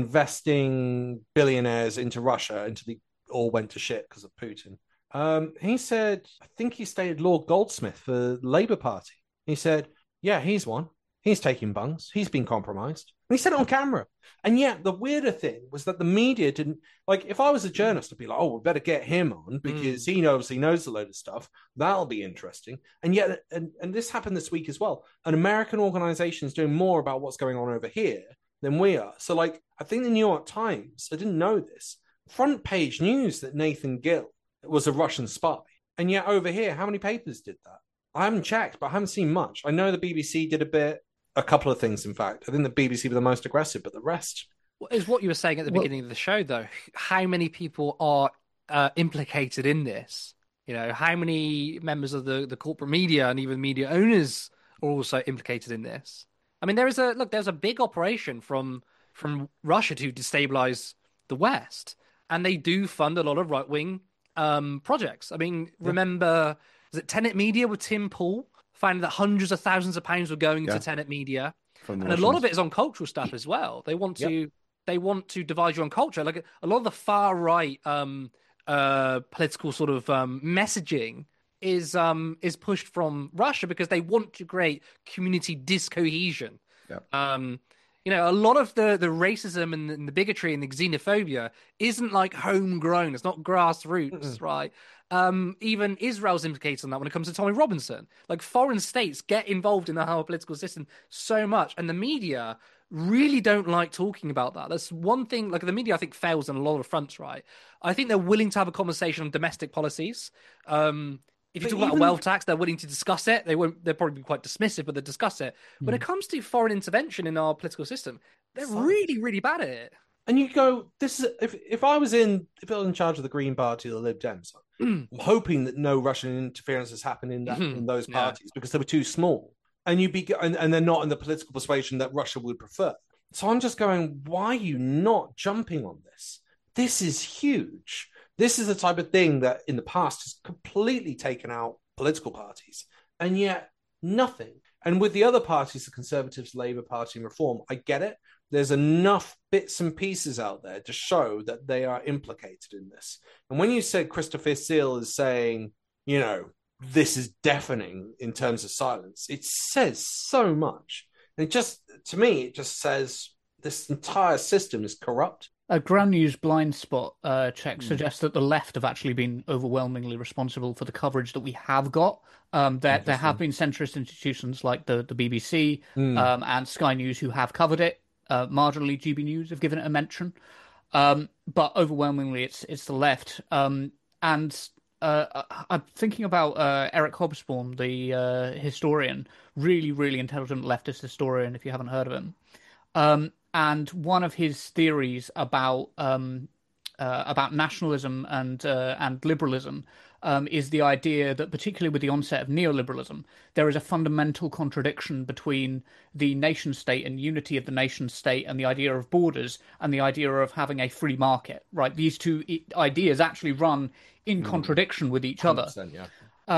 investing billionaires into Russia until they all went to shit because of Putin. Um, he said... I think he stated Lord Goldsmith for the Labour Party. He said, yeah, he's one. He's taking bungs. He's been compromised. And he said it on camera. And yet the weirder thing was that the media didn't... Like, if I was a journalist, I'd be like, oh, we better get him on because mm. he knows he knows a load of stuff. That'll be interesting. And yet, and, and this happened this week as well, an American organization is doing more about what's going on over here than we are. So, like, I think the New York Times, I didn't know this, front page news that Nathan Gill was a Russian spy. And yet over here, how many papers did that? I haven't checked, but I haven't seen much. I know the B B C did a bit. A couple of things, in fact. I think the B B C were the most aggressive, but the rest... Is what you were saying at the well, beginning of the show, though. How many people are uh, implicated in this? You know, how many members of the, the corporate media and even media owners are also implicated in this? I mean, there is a... Look, there's a big operation from from Russia to destabilize the West. And they do fund a lot of right-wing um, projects. I mean, yeah. remember... Was it Tenet Media with Tim Pool? Finding that hundreds of thousands of pounds were going yeah. to Tenet Media, and Russians. A lot of it is on cultural stuff as well. They want to yep. they want to divide you on culture. Like a lot of the far right um, uh, political sort of um, messaging is um, is pushed from Russia because they want to create community discohesion. Yep. Um, you know, a lot of the, the racism and the, and the bigotry and the xenophobia isn't like homegrown. It's not grassroots, mm-hmm. right? Um, even Israel's implicated on that when it comes to Tommy Robinson. Like, foreign states get involved in the whole political system so much, and the media really don't like talking about that. That's one thing, like, the media, I think, fails on a lot of fronts, right? I think they're willing to have a conversation on domestic policies. Um, if you but talk even... about a wealth tax, they're willing to discuss it. They won't, they'll probably be quite dismissive, but they'll discuss it. Mm. When it comes to foreign intervention in our political system, they're Fine. really, really bad at it. And you go, this is if if I was in if I was in charge of the Green Party or the Lib Dems, mm. I'm hoping that no Russian interference has happened in that mm-hmm. in those parties yeah. because they were too small, and you be and, and they're not in the political persuasion that Russia would prefer. So I'm just going, why are you not jumping on this? This is huge. This is the type of thing that in the past has completely taken out political parties, and yet nothing. And with the other parties, the Conservatives, Labour Party, and Reform, I get it. There's enough bits and pieces out there to show that they are implicated in this. And when you said Christopher Steele is saying, you know, this is deafening in terms of silence, it says so much. And it just, to me, it just says this entire system is corrupt. A Ground News blind spot uh, check mm. suggests that the left have actually been overwhelmingly responsible for the coverage that we have got. Um, there, there have been centrist institutions like the, the B B C mm. um, and Sky News who have covered it. Uh, marginally, G B News have given it a mention, um, but overwhelmingly, it's it's the left. Um, and uh, I'm thinking about uh, Eric Hobsbawm, the uh, historian, really, really intelligent leftist historian. If you haven't heard of him, um, and one of his theories about um, uh, about nationalism and uh, and liberalism. Um, is the idea that, particularly with the onset of neoliberalism, there is a fundamental contradiction between the nation state and unity of the nation state and the idea of borders and the idea of having a free market, right? These two ideas actually run in contradiction with each other. Yeah. Um,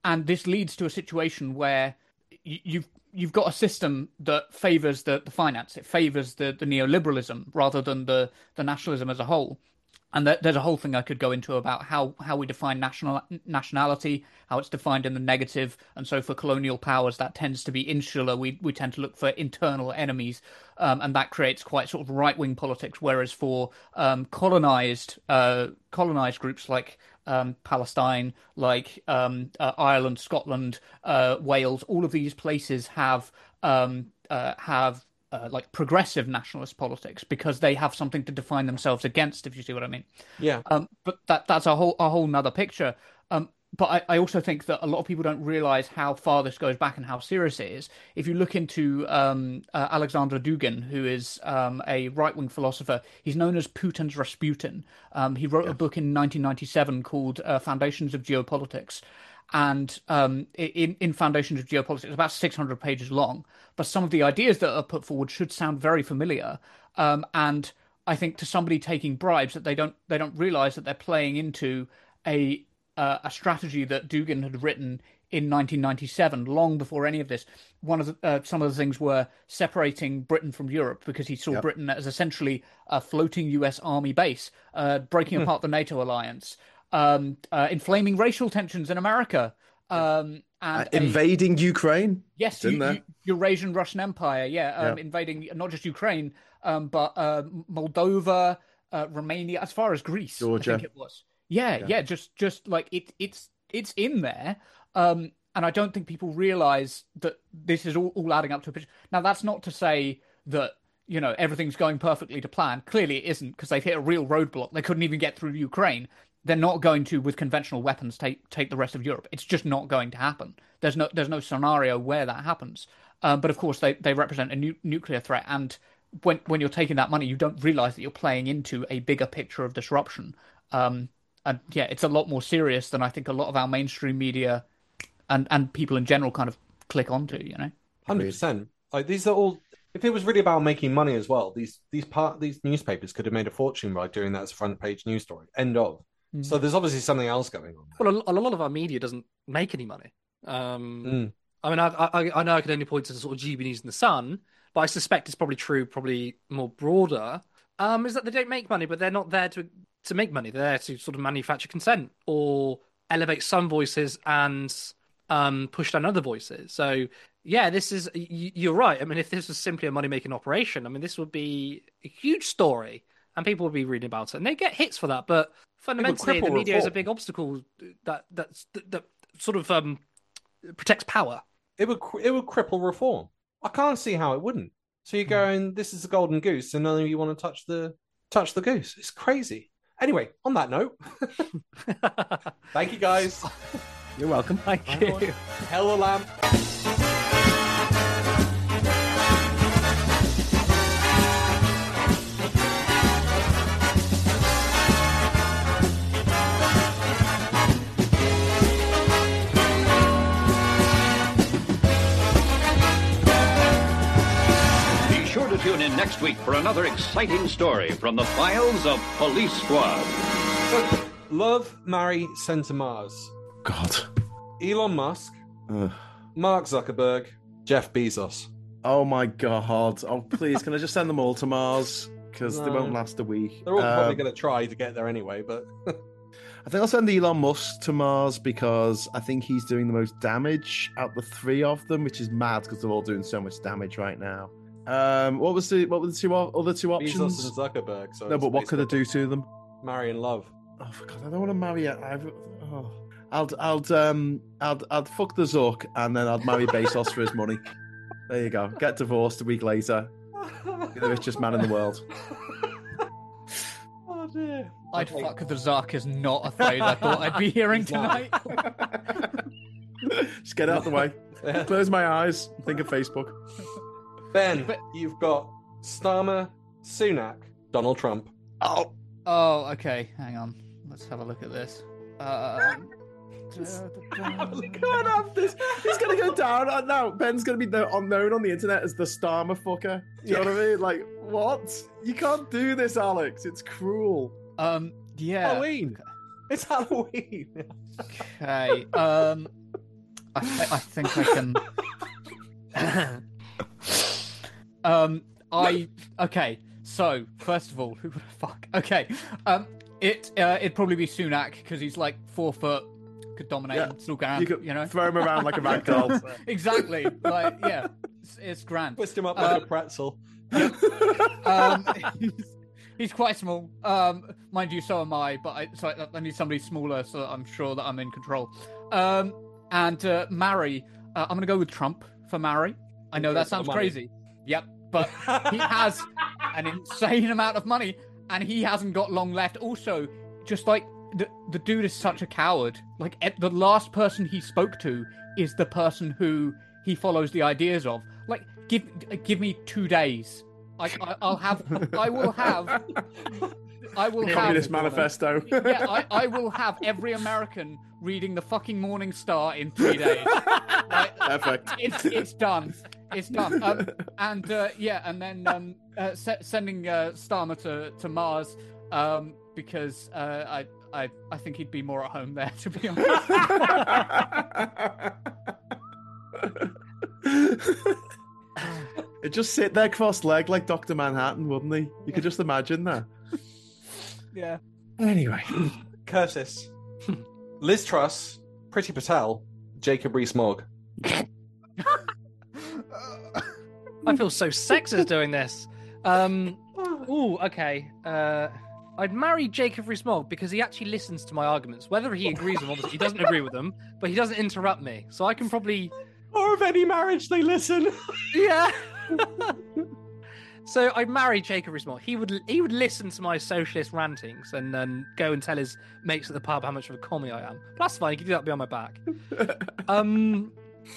and this leads to a situation where you, you've you've got a system that favours the, the finance. It favours the, the neoliberalism rather than the, the nationalism as a whole. And there's a whole thing I could go into about how, how we define national nationality, how it's defined in the negative. And so for colonial powers, that tends to be insular. We we tend to look for internal enemies, um, and that creates quite sort of right-wing politics. Whereas for um, colonized uh, colonized groups like um, Palestine, like um, uh, Ireland, Scotland, uh, Wales, all of these places have um, uh, have. Uh, like progressive nationalist politics because they have something to define themselves against, if you see what I mean. Yeah. Um, but that that's a whole a whole nother picture. Um, but I, I also think that a lot of people don't realize how far this goes back and how serious it is. If you look into um, uh, Alexander Dugin, who is um, a right-wing philosopher, he's known as Putin's Rasputin. Um, he wrote yeah. a book in nineteen ninety-seven called uh, Foundations of Geopolitics. And um, in, in Foundations of Geopolitics, it's about six hundred pages long. But some of the ideas that are put forward should sound very familiar. Um, and I think to somebody taking bribes, that they don't they don't realise that they're playing into a uh, a strategy that Dugin had written in nineteen ninety-seven, long before any of this. One of the, uh, some of the things were separating Britain from Europe because he saw yep. Britain as essentially a floating U S army base, uh, breaking apart the NATO alliance. Um, uh, inflaming racial tensions in America, um, and uh, invading a, Ukraine. Yes, U- U- Eurasian Russian Empire. Yeah, um, yeah, invading not just Ukraine, um, but uh, Moldova, uh, Romania, as far as Greece. Georgia. I think it was. Yeah, yeah, yeah, just just like it, it's it's in there, um, and I don't think people realise that this is all, all adding up to a picture. Now, that's not to say that you know everything's going perfectly to plan. Clearly, it isn't because they've hit a real roadblock. They couldn't even get through Ukraine. They're not going to, with conventional weapons, take take the rest of Europe. It's just not going to happen. There's no there's no scenario where that happens. Um, but of course, they, they represent a nu- nuclear threat. And when when you're taking that money, you don't realise that you're playing into a bigger picture of disruption. Um, and yeah, it's a lot more serious than I think a lot of our mainstream media and, and people in general kind of click onto. You know, hundred percent. Like these are all. If it was really about making money as well, these these part these newspapers could have made a fortune by doing that as a front page news story. End of. So there's obviously something else going on. Well, a, a lot of our media doesn't make any money. Um, mm. I mean, I, I, I know I can only point to sort of G B News and The Sun, but I suspect it's probably true, probably more broader, um, is that they don't make money, but they're not there to to make money. They're there to sort of manufacture consent or elevate some voices and um, push down other voices. So, yeah, this is, you're right. I mean, if this was simply a money-making operation, I mean, this would be a huge story. And people would be reading about it, and they get hits for that. But fundamentally, the media reform. is a big obstacle that that's, that that sort of um, protects power. It would it would cripple reform. I can't see how it wouldn't. So you're going, this is the golden goose, and none of you want to touch the touch the goose. It's crazy. Anyway, on that note, thank you guys. You're welcome. Thank Bye you. On. Hell a lamp. Tune in next week for another exciting story from the files of Police Squad. Love, marry, send to Mars. God. Elon Musk, uh. Mark Zuckerberg, Jeff Bezos. Oh my God. Oh, please, can I just send them all to Mars? Because no. they won't last a week. They're all um, probably going to try to get there anyway, but... I think I'll send Elon Musk to Mars because I think he's doing the most damage out the three of them, which is mad because they're all doing so much damage right now. Um, what was the what were the two other two options? Bezos and Zuckerberg. So no, but what could I do to them? Marry and love. Oh, for God, I don't want to marry it. I've, oh. I'll I'll um I'll I'll fuck the Zuck and then I'd marry Bezos for his money. There you go. Get divorced a week later. You're the richest man in the world. Oh dear. I'd fuck the Zuck is not a phrase I thought I'd be hearing tonight. Just get out of the way. Close my eyes. Think of Facebook. Ben, you've got Starmer, Sunak, Donald Trump. Oh, oh, okay. Hang on. Let's have a look at this. Uh, we can't have this. He's gonna go down now. Ben's gonna be known on the internet as the Starmer fucker. Do you yeah. know what I mean? Like, what? You can't do this, Alex. It's cruel. Um, yeah. Halloween. It's Halloween. Okay. Um, I, th- I think I can. um, I okay. So first of all, who would fuck? Okay, um, it uh, it'd probably be Sunak because he's like four foot, could dominate, Yeah. and still grand. You could you know, throw him around like a rag doll. exactly. Like yeah, it's, it's grand. Twist him up like Uh, a pretzel. um, he's, he's quite small. Um, mind you, so am I. But I, so I, I need somebody smaller, so that I'm sure that I'm in control. Um, and uh, marry. Uh, I'm gonna go with Trump for marry. I know that sounds crazy. Yep, but he has an insane amount of money, and he hasn't got long left. Also, just like the the dude is such a coward. Like e- the last person he spoke to is the person who he follows the ideas of. Like, give give me two days. I, I I'll have. I will have. I will have. Communist Manifesto. Yeah, I, I will have every American reading the fucking Morning Star in three days. Like, Perfect. It's it's done. It's done. Um, and uh, yeah, and then um, uh, se- sending uh, Starmer to to Mars um, because uh, I I I think he'd be more at home there, to be honest. He'd just sit there cross-legged like Doctor Manhattan, wouldn't he? You could just imagine that. Yeah. Anyway, Curtis, Liz Truss, Priti Patel, Jacob Rees-Mogg. I feel so sexist doing this. Um, ooh, okay. Uh, I'd marry Jacob Rees-Mogg because he actually listens to my arguments. Whether he agrees with them, obviously he doesn't agree with them, but he doesn't interrupt me. So I can probably... Or of any marriage they listen. Yeah. So I'd marry Jacob Rees-Mogg. He would he would listen to my socialist rantings and then go and tell his mates at the pub how much of a commie I am. But that's fine. He can do that behind my back. um.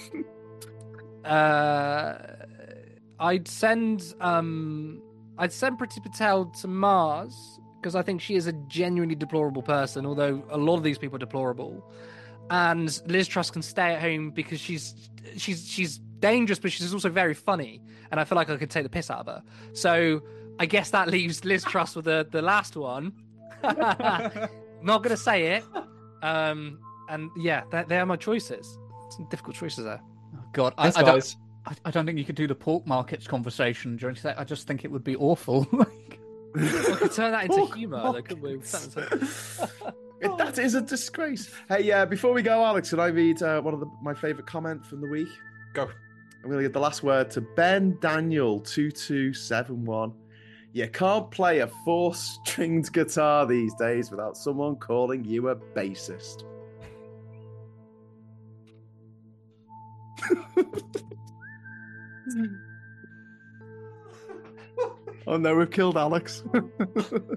Uh. I'd send um. I'd send Priti Patel to Mars because I think she is a genuinely deplorable person. Although a lot of these people are deplorable. And Liz Truss can stay at home because she's she's she's dangerous, but she's also very funny, and I feel like I could take the piss out of her. So I guess that leaves Liz Truss with the the last one. Not gonna say it. Um, and yeah, they, they are my choices. Some difficult choices there. Oh, God, I, Thanks, I don't. guys. I, I don't think you could do the pork markets conversation during that. I just think it would be awful. Like, We could turn that into humour, though, couldn't we? It- that is a disgrace. Hey, uh, before we go, Alex, can I read uh, one of the, my favourite comment from the week? Go. I'm going to give the last word to Ben Daniel two two seven one. You can't play a four-stringed guitar these days without someone calling you a bassist. Oh no, we've killed Alex.